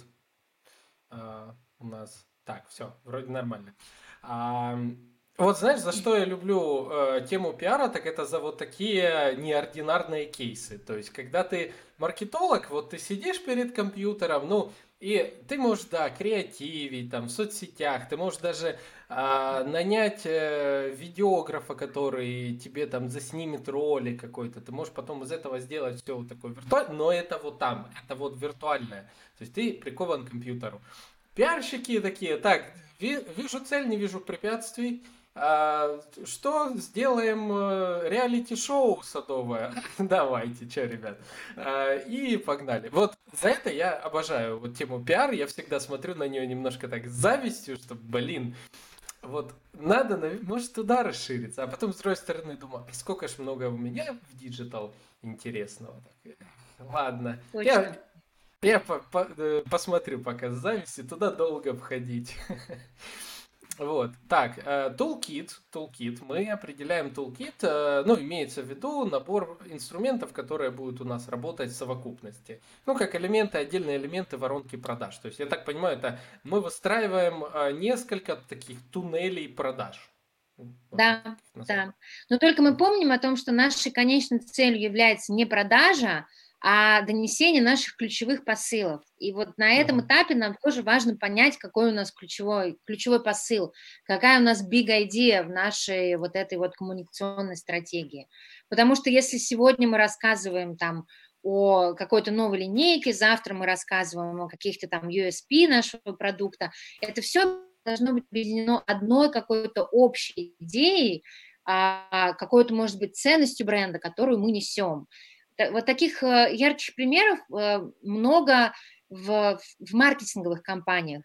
A: у нас. Так, все, вроде нормально. А, вот знаешь, за что я люблю тему пиара, так это за вот такие неординарные кейсы. То есть, когда ты маркетолог, вот ты сидишь перед компьютером, ну, и ты можешь, да, креативить там в соцсетях, ты можешь даже нанять видеографа, который тебе там заснимет ролик какой-то, ты можешь потом из этого сделать все вот такое виртуальное, но это вот там, это вот виртуальное. То есть ты прикован к компьютеру. Пиарщики такие, так, вижу цель, не вижу препятствий. Что сделаем реалити-шоу садовое? Давайте, что, ребят. И погнали. Вот за это я обожаю вот тему пиар. Я всегда смотрю на нее немножко так с завистью, что, блин, вот надо, может, туда расшириться. А потом, с другой стороны, думаю, сколько ж много у меня в диджитал интересного. Так, ладно.
B: Точно.
A: Я посмотрю пока с зависти, туда долго входить. Вот, так, toolkit, мы определяем toolkit, ну, имеется в виду набор инструментов, которые будут у нас работать в совокупности. Ну, как элементы, отдельные элементы воронки продаж. То есть, я так понимаю, это мы выстраиваем несколько таких туннелей продаж. Можно так
B: Да,
A: их назвать.
B: да. Но только мы помним о том, что нашей конечной целью является не продажа, а донесение наших ключевых посылов. И вот на этом
A: Мгм.
B: этапе нам тоже важно понять, какой у нас ключевой посыл, какая у нас big idea в нашей вот этой вот коммуникационной стратегии. Потому что если сегодня мы рассказываем там о какой-то новой линейке, завтра мы рассказываем о каких-то там USP нашего продукта, это все должно быть объединено одной какой-то общей идеей, какой-то, может быть, ценностью бренда, которую мы несем. Вот таких ярких примеров много в маркетинговых компаниях,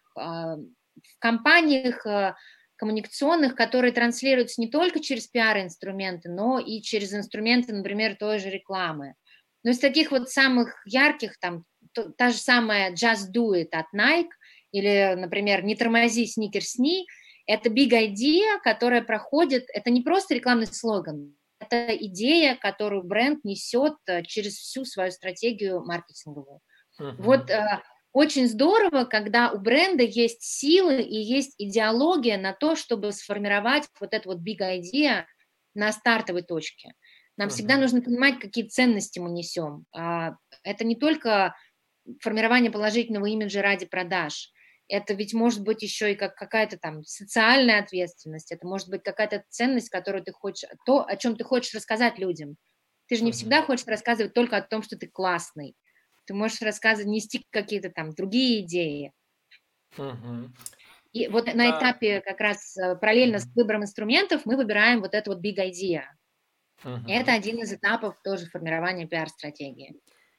B: в компаниях коммуникационных, которые транслируются не только через пиар-инструменты, но и через инструменты, например, той же рекламы. Но из таких вот самых ярких, там, та же самая Just Do It от Nike, или, например, «Не тормози, сникерсни», это big idea, которая проходит, это не просто рекламный слоган, это идея, которую бренд несет через всю свою стратегию маркетинговую. Вот
A: Мгм.
B: очень здорово, когда у бренда есть силы и есть идеология на то, чтобы сформировать вот эту вот big idea на стартовой точке. Нам всегда
A: Мгм.
B: нужно понимать, какие ценности мы несем. Это не только формирование положительного имиджа ради продаж. Это ведь может быть еще и как какая-то там социальная ответственность, это может быть какая-то ценность, которую ты хочешь, то, о чем ты хочешь рассказать людям. Ты же не
A: Мгм.
B: всегда хочешь рассказывать только о том, что ты классный. Ты можешь рассказывать, нести какие-то там другие идеи.
A: Мгм.
B: И вот на
A: Да.
B: этапе как раз параллельно с
A: Мгм.
B: выбором инструментов мы выбираем вот это вот big idea. Это
A: Мгм.
B: один из этапов тоже формирования пиар-стратегии.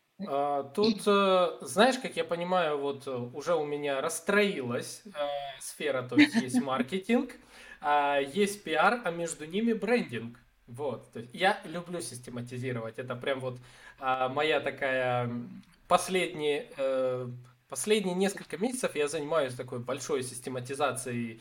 A: Тут, знаешь, как я понимаю, вот уже у меня расстроилась сфера, то есть есть маркетинг, есть пиар, а между ними брендинг. Вот, то есть я люблю систематизировать, это прям вот моя такая последняя последние несколько месяцев я занимаюсь такой большой систематизацией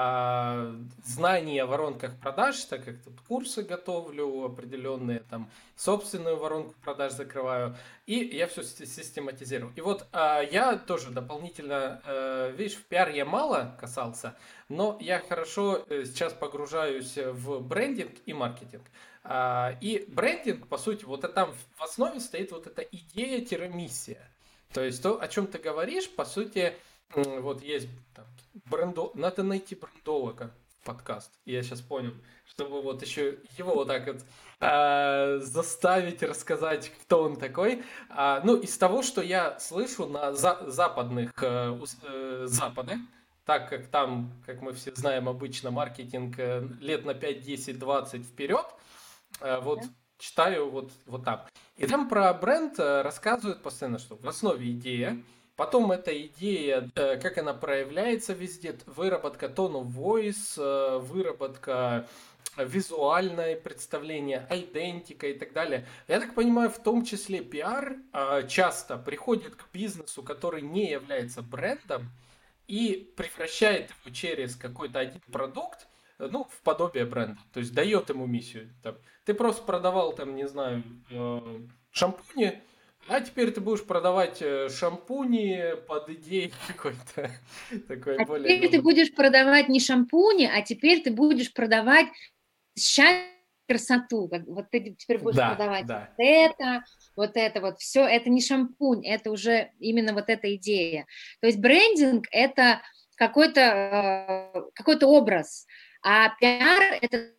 A: знаний о воронках продаж, так как тут курсы готовлю определенные, там собственную воронку продаж закрываю, и я все систематизирую. И вот я тоже дополнительно, видишь, в пиар я мало касался, но я хорошо сейчас погружаюсь в брендинг и маркетинг. И брендинг, по сути, вот там в основе стоит вот эта идея-миссия. То есть то, о чем ты говоришь, по сути, вот есть там, надо найти брендолога в подкаст. Я сейчас понял, чтобы вот еще его вот так вот заставить рассказать, кто он такой. Ну, из того, что я слышу на западных Западе, так как там, как мы все знаем, обычно маркетинг лет на 5, 10, 20 вперед, вот читаю вот там. И там про бренд рассказывают постоянно, что в основе идея, потом эта идея, как она проявляется везде, выработка tone of voice, выработка визуальное представление, идентика и так далее. Я так понимаю, в том числе пиар часто приходит к бизнесу, который не является брендом, и превращает его через какой-то один продукт, ну, в подобие бренда. То есть дает ему миссию. Там, ты просто продавал, там, не знаю, шампуни, а теперь ты будешь продавать шампуни под идеей какой-то такой
B: А
A: более
B: теперь ты
A: глубокой.
B: будешь продавать не шампуни, а теперь ты будешь продавать счастье, красоту. Вот ты теперь будешь
A: Да,
B: продавать
A: да.
B: вот это вот все. Это не шампунь, это уже именно вот эта идея. То есть брендинг – это какой-то образ, а пиар – это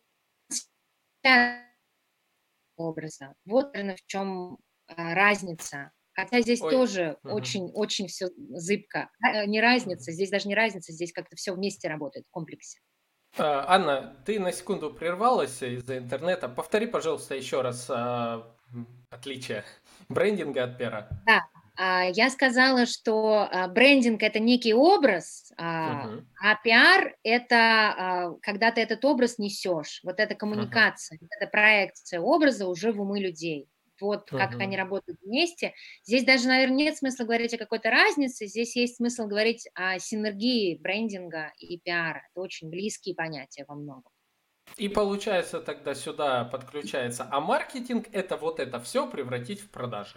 B: образа. Вот, наверно, в чем разница. Хотя здесь
A: Ой.
B: тоже
A: Мгм.
B: очень все зыбко. Не
A: Мгм.
B: разница, здесь даже не разница, здесь как-то все вместе работает в комплексе.
A: Анна, ты на секунду прервалась из-за интернета. Повтори, пожалуйста, еще раз отличие брендинга от пиара.
B: Да, я сказала, что, брендинг – это некий образ,
A: Мгм.
B: а пиар – это, когда ты этот образ несешь. Вот эта
A: Мгм.
B: коммуникация, вот эта проекция образа уже в умы людей. Вот как они
A: Мгм.
B: работают вместе. Здесь даже, наверное, нет смысла говорить о какой-то разнице, здесь есть смысл говорить о синергии брендинга и пиара. Это очень близкие понятия во многом.
A: И получается тогда сюда подключается, а маркетинг это вот это все превратить в продажи.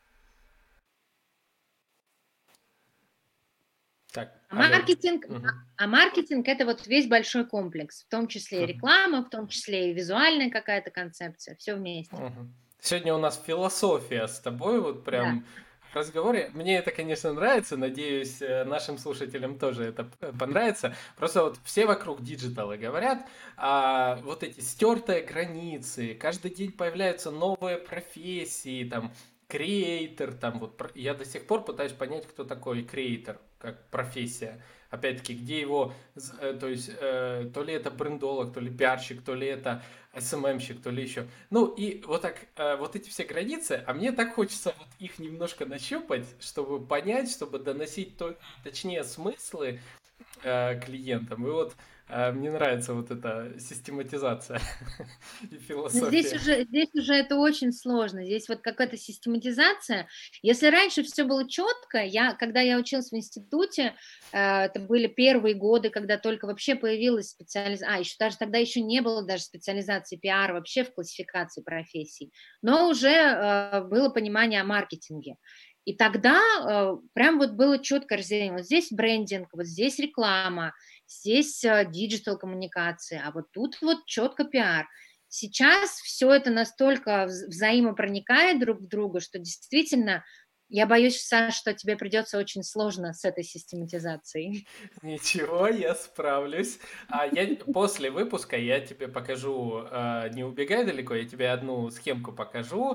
A: Так,
B: А
A: алло.
B: маркетинг
A: Мгм.
B: а маркетинг – это вот весь большой комплекс, в том числе и
A: Мгм.
B: реклама, в том числе и визуальная какая-то концепция, все вместе.
A: Мгм. Сегодня у нас философия с тобой, вот
B: Да.
A: прям в разговоре. Мне это, конечно, нравится, надеюсь, нашим слушателям тоже это понравится. Просто вот все вокруг диджитала говорят, а вот эти стертые границы, каждый день появляются новые профессии, там, креатор, там вот, я до сих пор пытаюсь понять, кто такой креатор, как профессия. Опять-таки, где его, то есть, то ли это брендолог, то ли пиарщик, то ли это СММщик, то ли еще. Ну и вот так, вот эти все границы, а мне так хочется вот их немножко нащупать, чтобы понять, чтобы доносить точнее смыслы клиентам. И вот мне нравится вот эта систематизация и
B: Но здесь
A: философия.
B: уже здесь уже это очень сложно. Здесь вот какая-то систематизация. Если раньше все было четко, когда я училась в институте, это были первые годы, когда только вообще появилась специализация. Еще даже тогда еще не было даже специализации пиар вообще в классификации профессий, но уже, было понимание о маркетинге. И тогда, прям вот было четкое разделение. Вот здесь брендинг, вот здесь реклама, здесь, диджитал коммуникации, а вот тут вот четко пиар. Сейчас все это настолько взаимопроникает друг в друга, что действительно я боюсь, Саш, что тебе придется очень сложно с этой систематизацией.
A: Ничего, я справлюсь. После выпуска я тебе покажу, не убегай далеко, я тебе одну схемку покажу.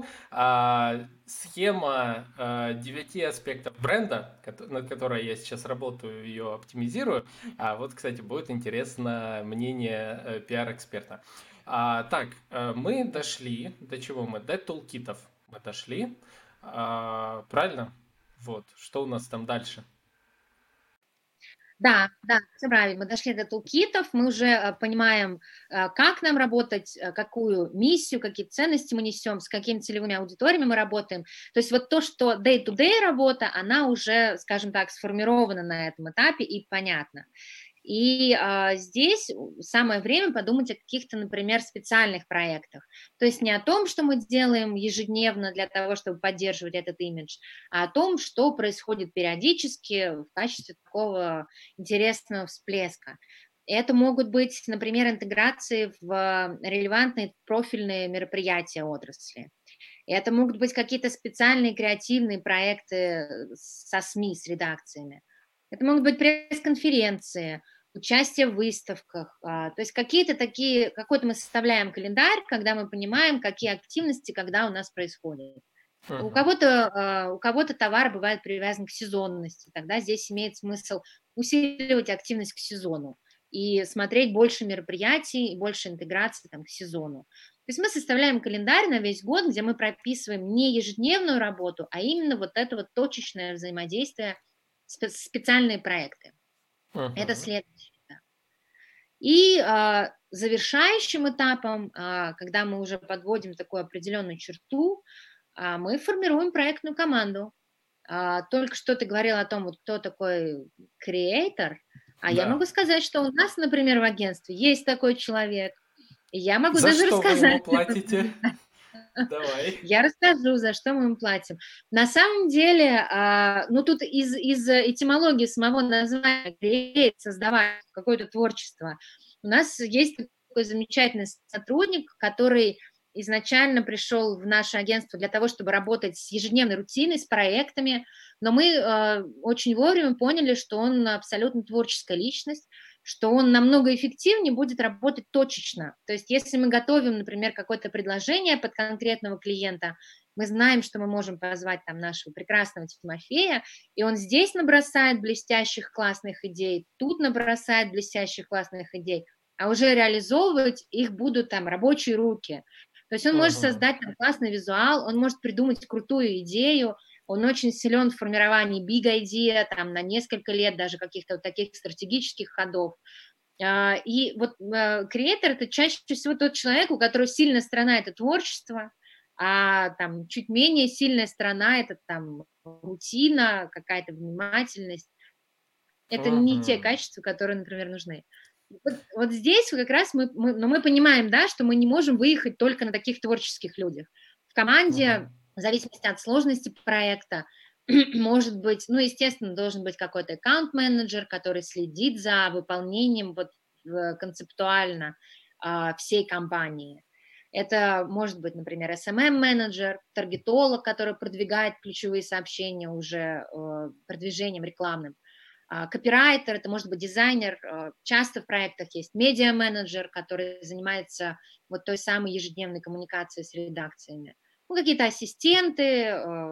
A: Схема 9 аспектов бренда, над которой я сейчас работаю, ее оптимизирую. Вот, кстати, будет интересно мнение пиар-эксперта. Так, мы дошли, до чего мы? До тулкитов мы дошли. Правильно? Вот, что у нас там дальше?
B: Да, да, всё правильно. Мы дошли до тулкитов, мы уже, понимаем, как нам работать, какую миссию, какие ценности мы несем, с какими целевыми аудиториями мы работаем. То есть вот то, что day-to-day работа, она уже, скажем так, сформирована на этом этапе и понятна. И, здесь самое время подумать о каких-то, например, специальных проектах. То есть не о том, что мы делаем ежедневно для того, чтобы поддерживать этот имидж, а о том, что происходит периодически в качестве такого интересного всплеска. Это могут быть, например, интеграции в релевантные профильные мероприятия отрасли. Это могут быть какие-то специальные креативные проекты со СМИ, с редакциями. Это могут быть пресс-конференции, участие в выставках. То есть какой-то мы составляем календарь, когда мы понимаем, какие активности, когда у нас происходят.
A: Мгм.
B: У кого-то товар бывает привязан к сезонности, тогда здесь имеет смысл усиливать активность к сезону и смотреть больше мероприятий и больше интеграции там, к сезону. То есть мы составляем календарь на весь год, где мы прописываем не ежедневную работу, а именно вот это вот точечное взаимодействие специальные проекты. Это
A: Мгм.
B: следующее. Да. И завершающим этапом, когда мы уже подводим такую определенную черту, мы формируем проектную команду. Только что ты говорила о том, вот кто такой креатор, а я могу
A: Да.
B: сказать, что у нас, например, в агентстве есть такой человек, и я могу
A: За
B: даже
A: что вы ему
B: рассказать.
A: платите? Давай.
B: Я расскажу, за что мы им платим. На самом деле, ну тут из этимологии самого названия create, создавать какое-то творчество. У нас есть такой замечательный сотрудник, который изначально пришел в наше агентство для того, чтобы работать с ежедневной рутиной, с проектами, но мы очень вовремя поняли, что он абсолютно творческая личность, что он намного эффективнее будет работать точечно. То есть если мы готовим, например, какое-то предложение под конкретного клиента, мы знаем, что мы можем позвать там нашего прекрасного Тимофея, и он здесь набросает блестящих классных идей, тут набросает блестящих классных идей, а уже реализовывать их будут там рабочие руки. То есть он может
A: Мгм.
B: создать там классный визуал, он может придумать крутую идею, он очень силен в формировании big idea, там, на несколько лет даже каких-то вот таких стратегических ходов. И вот креатор – это чаще всего тот человек, у которого сильная сторона – это творчество, а там чуть менее сильная сторона – это там рутина, какая-то внимательность. Это не те
A: Мгм.
B: качества, которые, например, нужны. Вот здесь как раз но мы понимаем, да, что мы не можем выехать только на таких творческих людях. В команде,
A: Мгм.
B: в зависимости от сложности проекта, может быть, ну, естественно, должен быть какой-то аккаунт-менеджер, который следит за выполнением вот концептуально всей компании. Это может быть, например, SMM-менеджер, таргетолог, который продвигает ключевые сообщения уже продвижением рекламным. Копирайтер, это может быть дизайнер, часто в проектах есть медиа-менеджер, который занимается вот той самой ежедневной коммуникацией с редакциями. Ну, какие-то ассистенты,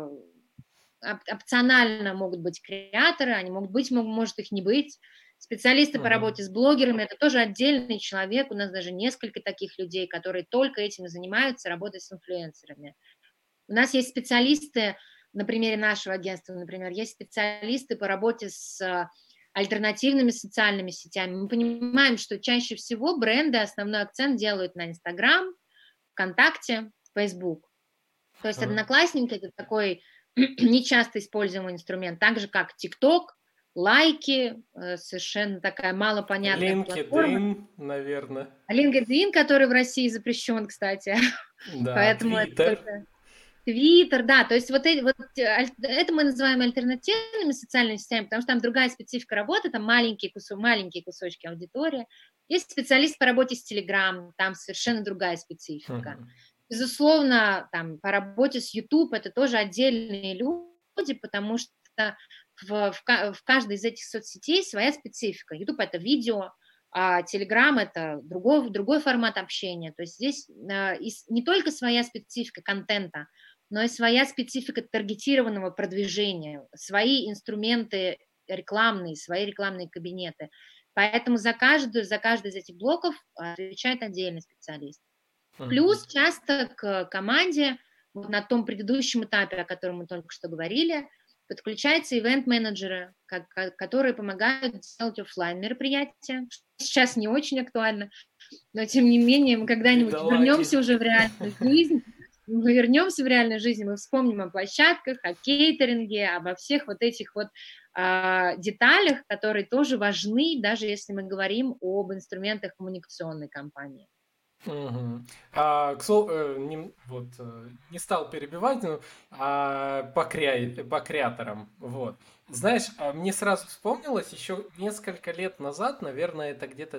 B: опционально могут быть креаторы, они могут быть, может их не быть. Специалисты по
A: Мгм.
B: работе с блогерами – это тоже отдельный человек, у нас даже несколько таких людей, которые только этим и занимаются, работой с инфлюенсерами. У нас есть специалисты, на примере нашего агентства, например, есть специалисты по работе с альтернативными социальными сетями. Мы понимаем, что чаще всего бренды основной акцент делают на Инстаграм, ВКонтакте, Фейсбук. То есть
A: Мгм.
B: Одноклассники – это такой нечасто используемый инструмент, так же как ТикТок, лайки, совершенно такая малопонятная платформа.
A: LinkedIn, наверное.
B: LinkedIn, который в России запрещен, кстати,
A: Да,
B: поэтому это
A: Twitter.
B: только Твиттер, да, то есть это мы называем альтернативными социальными сетями, потому что там другая специфика работы, там маленькие кусочки аудитории. Есть специалист по работе с Телеграм, там совершенно другая специфика.
A: Мгм.
B: Безусловно, там по работе с YouTube это тоже отдельные люди, потому что в каждой из этих соцсетей своя специфика. YouTube – это видео, а Telegram – это другой формат общения. То есть здесь не только своя специфика контента, но и своя специфика таргетированного продвижения, свои инструменты рекламные, свои рекламные кабинеты. Поэтому за каждый из этих блоков отвечает отдельный специалист.
A: Мгм.
B: Плюс часто к команде, вот на том предыдущем этапе, о котором мы только что говорили, подключаются ивент-менеджеры, которые помогают сделать офлайн мероприятия. Сейчас не очень актуально, но тем не менее мы когда-нибудь
A: Бедолаги.
B: вернемся уже в реальную жизнь, мы вернемся в реальную жизнь, мы вспомним о площадках, о кейтеринге, обо всех вот этих вот деталях, которые тоже важны, даже если мы говорим об инструментах коммуникационной кампании.
A: Мгм. К слову, не стал перебивать, но по креаторам, вот. Знаешь, мне сразу вспомнилось еще несколько лет назад, наверное, это где-то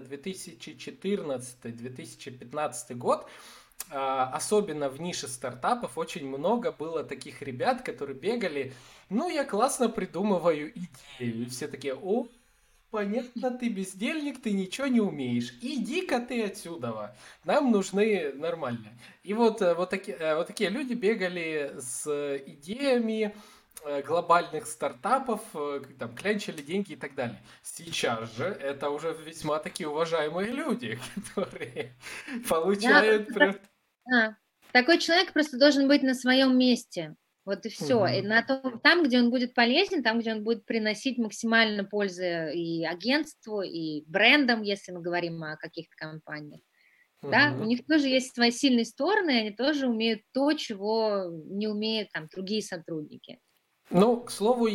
A: 2014-2015 год, особенно в нише стартапов, очень много было таких ребят, которые бегали, ну, я классно придумываю идею, и все такие, о, понятно, ты бездельник, ты ничего не умеешь. Иди-ка ты отсюда. Нам нужны нормальные. И вот такие люди бегали с идеями глобальных стартапов, там, клянчили деньги и так далее. Сейчас же это уже весьма такие уважаемые люди, которые
B: Да,
A: получают
B: просто
A: прям...
B: такой человек просто должен быть на своем месте. Вот и все. И
A: Мгм.
B: на том, там, где он будет полезен, там, где он будет приносить максимально пользы и агентству, и брендам, если мы говорим о каких-то компаниях. Да, у
A: Мгм.
B: них тоже есть свои сильные стороны, и они тоже умеют то, чего не умеют там другие сотрудники.
A: Ну, к слову,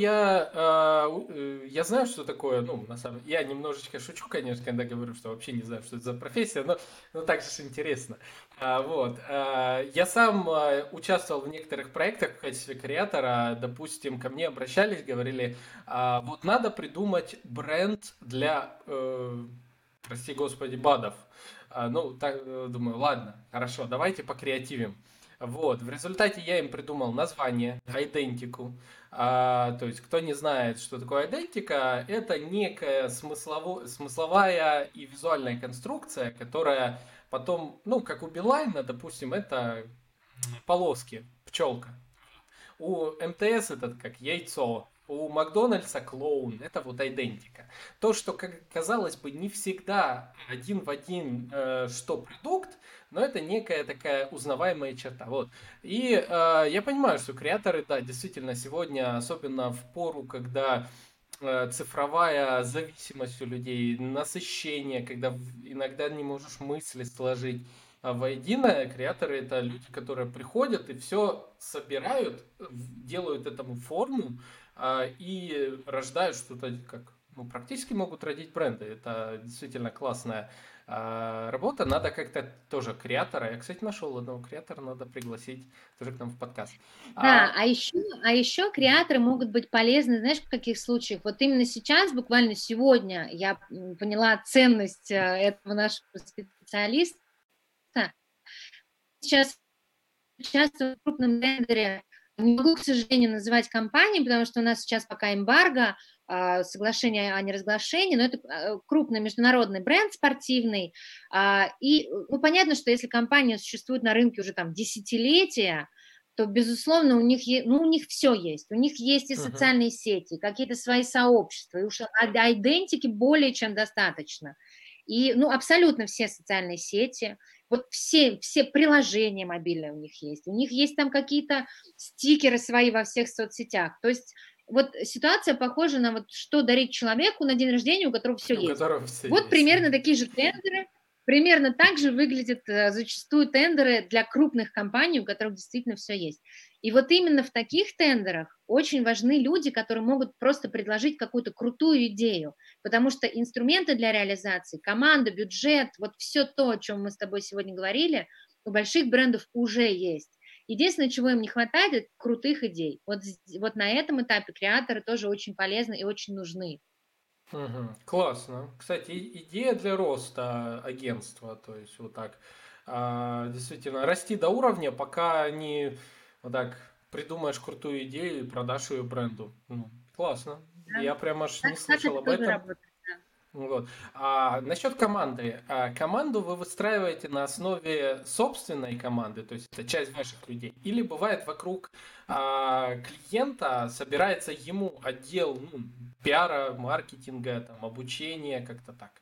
A: я знаю, что такое, ну, на самом деле, я немножечко шучу, конечно, когда говорю, что вообще не знаю, что это за профессия, но так же ж интересно. Я сам участвовал в некоторых проектах в качестве креатора, допустим, ко мне обращались, говорили, вот надо придумать бренд для, прости господи, БАДов. Ну, так, думаю, ладно, хорошо, давайте покреативим. Вот, в результате я им придумал название, идентику. То есть, кто не знает, что такое идентика, это некая смысловая и визуальная конструкция, которая потом, ну, как у Билайна, допустим, это полоски, пчелка. У МТС это как яйцо, у Макдональдса клоун, это вот идентика. То, что, как казалось бы, не всегда один в один, что продукт, но это некая такая узнаваемая черта. Вот. И я понимаю, что креаторы, да, действительно, сегодня, особенно в пору, когда цифровая зависимость у людей, насыщение, когда иногда не можешь мысли сложить воедино. Креаторы это люди, которые приходят и все собирают, делают этому форму и рождают что-то, как ну, практически могут родить бренды. Это действительно классная работа. Надо как-то тоже креатора. Я, кстати, нашел одного креатора, надо пригласить тоже к нам в подкаст.
B: Да,
A: А,
B: а еще креаторы могут быть полезны, знаешь, в каких случаях? Вот именно сейчас, буквально сегодня, я поняла ценность этого нашего специалиста. Сейчас участвую в крупном тендере. Не могу, к сожалению, называть компании, потому что у нас сейчас пока эмбарго, соглашение о неразглашении, но это крупный международный бренд спортивный. Ну, понятно, что если компания существует на рынке уже там десятилетия, то, безусловно, у них все есть. У них есть и
A: мгм,
B: социальные сети, какие-то свои сообщества, и уж идентики более чем достаточно. И, ну, абсолютно все социальные сети, вот все приложения мобильные у них есть там какие-то стикеры свои во всех соцсетях. То есть вот ситуация похожа на вот что дарить человеку на день рождения, у которого все
A: у
B: есть.
A: которого все
B: Вот
A: есть.
B: примерно такие же тендеры, примерно так же выглядят зачастую тендеры для крупных компаний, у которых действительно все есть. И вот именно в таких тендерах очень важны люди, которые могут просто предложить какую-то крутую идею, потому что инструменты для реализации, команда, бюджет, вот все то, о чем мы с тобой сегодня говорили, у больших брендов уже есть. Единственное, чего им не хватает, это крутых идей. Вот на этом этапе креаторы тоже очень полезны и очень нужны.
A: Мгм. Классно. Кстати, идея для роста агентства, то есть вот так, действительно, расти до уровня, пока не вот так придумаешь крутую идею и продашь ее бренду. Ну, классно.
B: Да?
A: Я прям аж не
B: Так
A: слышал
B: это
A: об
B: тоже
A: этом.
B: работает. Да.
A: Вот. Насчет команды. Команду вы выстраиваете на основе собственной команды, то есть это часть ваших людей, или бывает вокруг клиента собирается ему отдел ну, пиара, маркетинга, там, обучения, как-то так.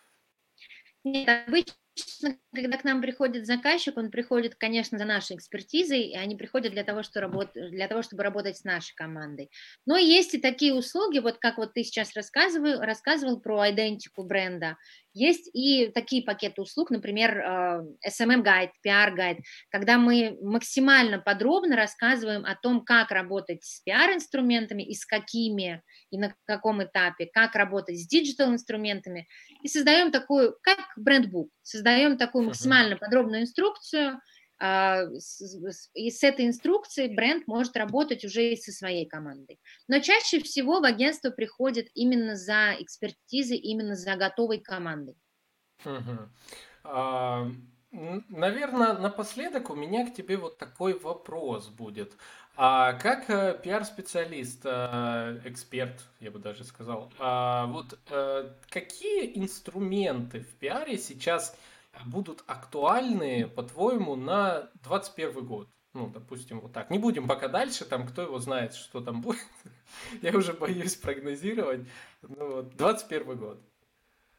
B: Нет, обычно, когда к нам приходит заказчик, он приходит, конечно, за нашей экспертизой, и они приходят для того, чтобы работать с нашей командой. Но есть и такие услуги, вот как вот ты сейчас рассказывал про идентику бренда. Есть и такие пакеты услуг, например, SMM-гайд, PR-гайд, когда мы максимально подробно рассказываем о том, как работать с PR-инструментами и с какими, и на каком этапе, как работать с диджитал-инструментами, и создаем такую, как брендбук, создаем такую
A: Мгм.
B: максимально подробную инструкцию, и с этой инструкцией бренд может работать уже и со своей командой. Но чаще всего в агентство приходят именно за экспертизой, именно за готовой командой.
A: Мгм. А, Наверное, напоследок у меня к тебе вот такой вопрос будет. А как пиар-специалист, эксперт, я бы даже сказал, какие инструменты в пиаре сейчас будут актуальны, по-твоему, на 21 год? Ну, допустим, вот так. Не будем пока дальше, там, кто его знает, что там будет. Я уже боюсь прогнозировать. Ну, вот, 21 год.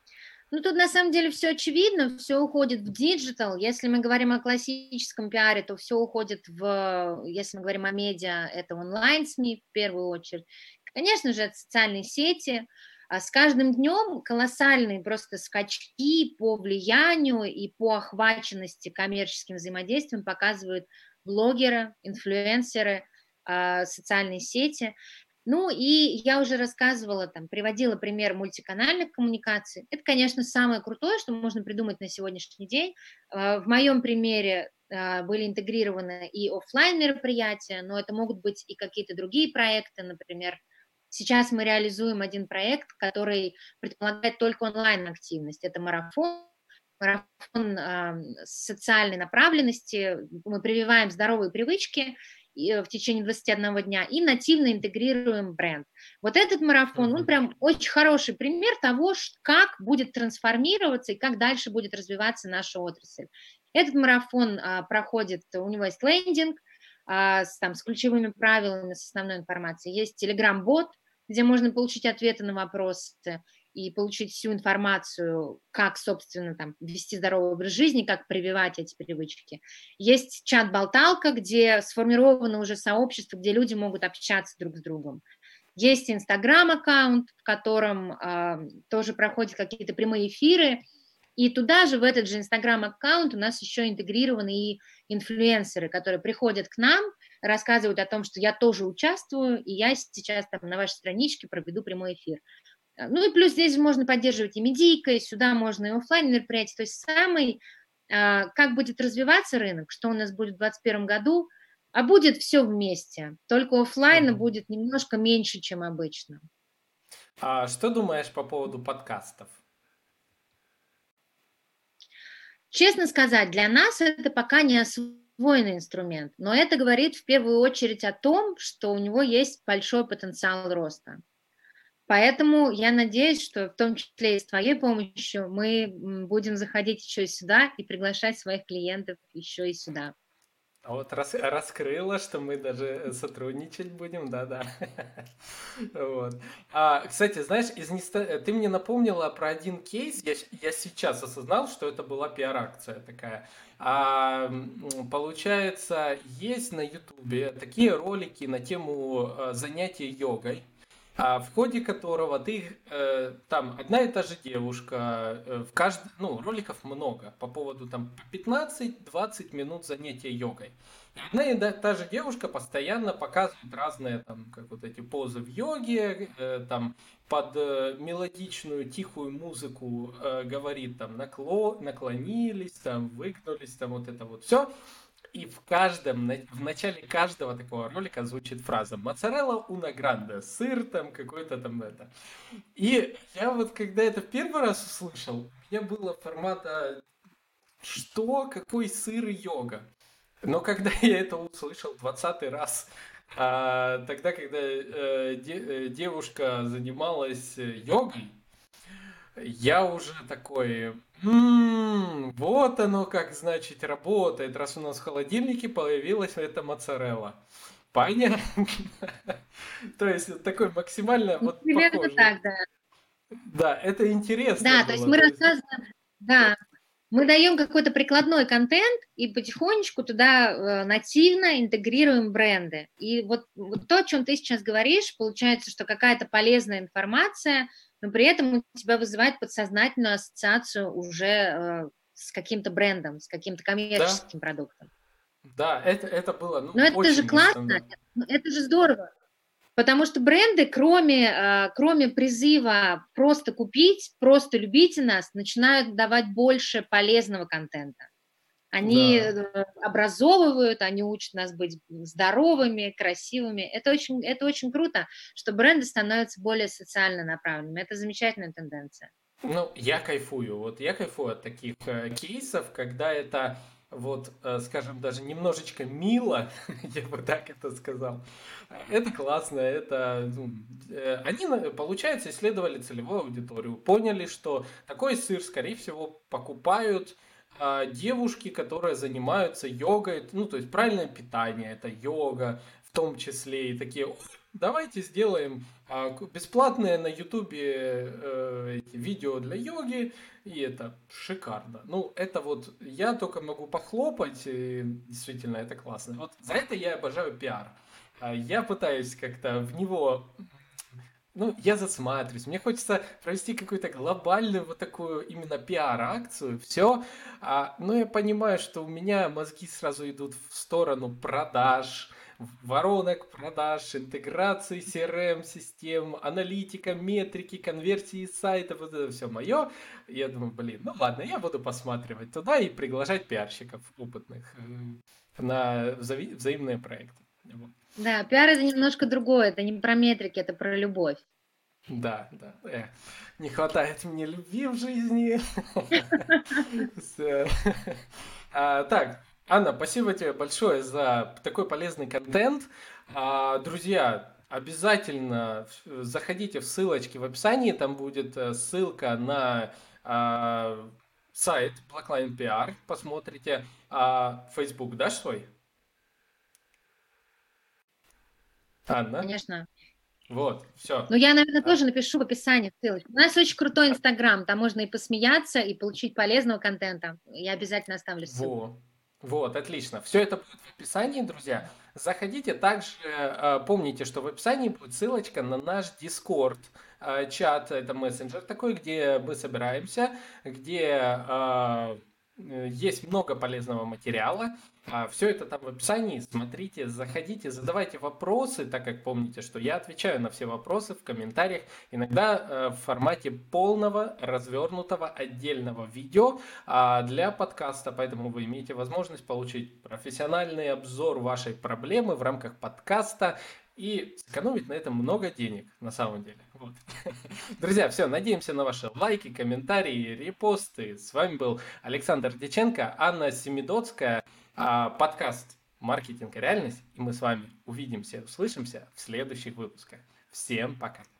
B: Ну, тут на самом деле все очевидно, все уходит в диджитал. Если мы говорим о классическом пиаре, то все уходит если мы говорим о медиа, это онлайн-СМИ в первую очередь. Конечно же, это социальные сети. А с каждым днем колоссальные просто скачки по влиянию и по охваченности коммерческим взаимодействием показывают блогеры, инфлюенсеры, социальные сети. Ну и я уже рассказывала, там, приводила пример мультиканальных коммуникаций. Это, конечно, самое крутое, что можно придумать на сегодняшний день. В моем примере были интегрированы и оффлайн мероприятия, но это могут быть и какие-то другие проекты. Например, сейчас мы реализуем один проект, который предполагает только онлайн-активность. Это марафон социальной направленности. Мы прививаем здоровые привычки в течение 21 дня и нативно интегрируем бренд. Вот этот марафон, он
A: Мгм.
B: прям очень хороший пример того, как будет трансформироваться и как дальше будет развиваться наша отрасль. Этот марафон проходит, у него есть лендинг с ключевыми правилами, с основной информацией, есть телеграм-бот, где можно получить ответы на вопросы и получить всю информацию, как, собственно, там, вести здоровый образ жизни, как прививать эти привычки. Есть чат-болталка, где сформировано уже сообщество, где люди могут общаться друг с другом. Есть Инстаграм-аккаунт, в котором тоже проходят какие-то прямые эфиры, и туда же, в этот же Инстаграм-аккаунт у нас еще интегрированы и инфлюенсеры, которые приходят к нам, рассказывают о том, что я тоже участвую, и я сейчас там на вашей страничке проведу прямой эфир. Ну и плюс здесь можно поддерживать и медийка, и сюда можно и оффлайн мероприятия. То есть как будет развиваться рынок, что у нас будет в 2021 году, а будет все вместе. Только оффлайна
A: Мгм.
B: будет немножко меньше, чем обычно.
A: А что думаешь по поводу подкастов?
B: Честно сказать, для нас это пока не освоенный инструмент, но это говорит в первую очередь о том, что у него есть большой потенциал роста. Поэтому я надеюсь, что в том числе и с твоей помощью мы будем заходить еще и сюда и приглашать своих клиентов еще и сюда.
A: А вот раскрыла, что мы даже сотрудничать будем, да-да. Вот. Кстати, знаешь, ты мне напомнила про один кейс. Я сейчас осознал, что это была пиар-акция такая. Получается, есть на Ютубе такие ролики на тему занятия йогой, в ходе которого там одна и та же девушка, ну, роликов много, по поводу там 15-20 минут занятия йогой. И одна и та же девушка постоянно показывает разные там, как вот эти позы в йоге, там под мелодичную тихую музыку говорит там наклонились, там выгнулись, там вот это вот все. И в начале каждого такого ролика звучит фраза «Моцарелла уна гранде», сыр там какой-то там это. И я вот когда это в первый раз услышал, у меня было формата «Что? Какой сыр и йога?» Но когда я это услышал 20-й раз, тогда, когда девушка занималась йогой, я уже такой, вот оно как, значит, работает, раз у нас в холодильнике появилась эта моцарелла. Понятно. То есть вот такой максимально
B: Ну,
A: вот
B: примерно
A: похожий.
B: так, да.
A: Да, это интересно
B: Да, то есть
A: было.
B: мы
A: То есть,
B: рассказываем, да, мы даем какой-то прикладной контент и потихонечку туда нативно интегрируем бренды. И вот то, о чем ты сейчас говоришь, получается, что какая-то полезная информация, но при этом у тебя вызывает подсознательную ассоциацию уже с каким-то брендом, с каким-то
A: да,
B: коммерческим продуктом.
A: да, это было, ну,
B: Но это же
A: очень
B: классно,
A: лично.
B: это же здорово. Потому что бренды, кроме призыва просто купить, просто любите нас, начинают давать больше полезного контента. Они
A: Да.
B: образовывают, они учат нас быть здоровыми, красивыми. Это очень круто, что бренды становятся более социально направленными. Это замечательная тенденция.
A: Ну, я кайфую. Вот я кайфую от таких кейсов, когда это вот, скажем, даже немножечко мило, я бы так это сказал. Это классно, это, ну, получается, исследовали целевую аудиторию, поняли, что такой сыр, скорее всего, покупают девушки, которые занимаются йогой, ну, то есть правильное питание, это йога, в том числе, и такие: давайте сделаем бесплатные на Ютубе видео для йоги, и это шикарно. Ну, это вот я только могу похлопать, и действительно, это классно. Вот за это я обожаю пиар. Я пытаюсь как-то в него, ну, я засматриваюсь. Мне хочется провести какую-то глобальную вот такую именно пиар-акцию. Все. Но я понимаю, что у меня мозги сразу идут в сторону продаж, воронок продаж, интеграции CRM-систем, аналитика, метрики, конверсии сайтов. Вот это все мое. Я думаю, блин, ну ладно, я буду посматривать туда и приглашать пиарщиков опытных на взаимные проекты. Вот.
B: Да, пиар это немножко другое, это не про метрики, это про любовь.
A: Да, да. Не хватает мне любви в жизни. С- Так, Анна, спасибо тебе большое за такой полезный контент. Друзья, обязательно заходите в ссылочки в описании, там будет ссылка на сайт Blackline PR, посмотрите. Facebook дашь свой? Анна?
B: Конечно.
A: Вот, все.
B: Но я, наверное, тоже напишу в описании ссылочку. У нас очень крутой Инстаграм, там можно и посмеяться, и получить полезного контента. Я обязательно оставлю ссылку.
A: Вот, отлично. Все это будет в описании, друзья. Заходите. Также помните, что в описании будет ссылочка на наш Discord чат. Это мессенджер такой, где мы собираемся, где есть много полезного материала. Все это там в описании. Смотрите, заходите, задавайте вопросы, так как помните, что я отвечаю на все вопросы в комментариях. Иногда в формате полного, развернутого, отдельного видео для подкаста, поэтому вы имеете возможность получить профессиональный обзор вашей проблемы в рамках подкаста и сэкономить на этом много денег, на самом деле. Вот. Друзья, все, надеемся на ваши лайки, комментарии, репосты. С вами был Александр Дьяченко, Анна Семидоцкая, подкаст «Маркетинг и реальность». И мы с вами увидимся, услышимся в следующих выпусках. Всем пока!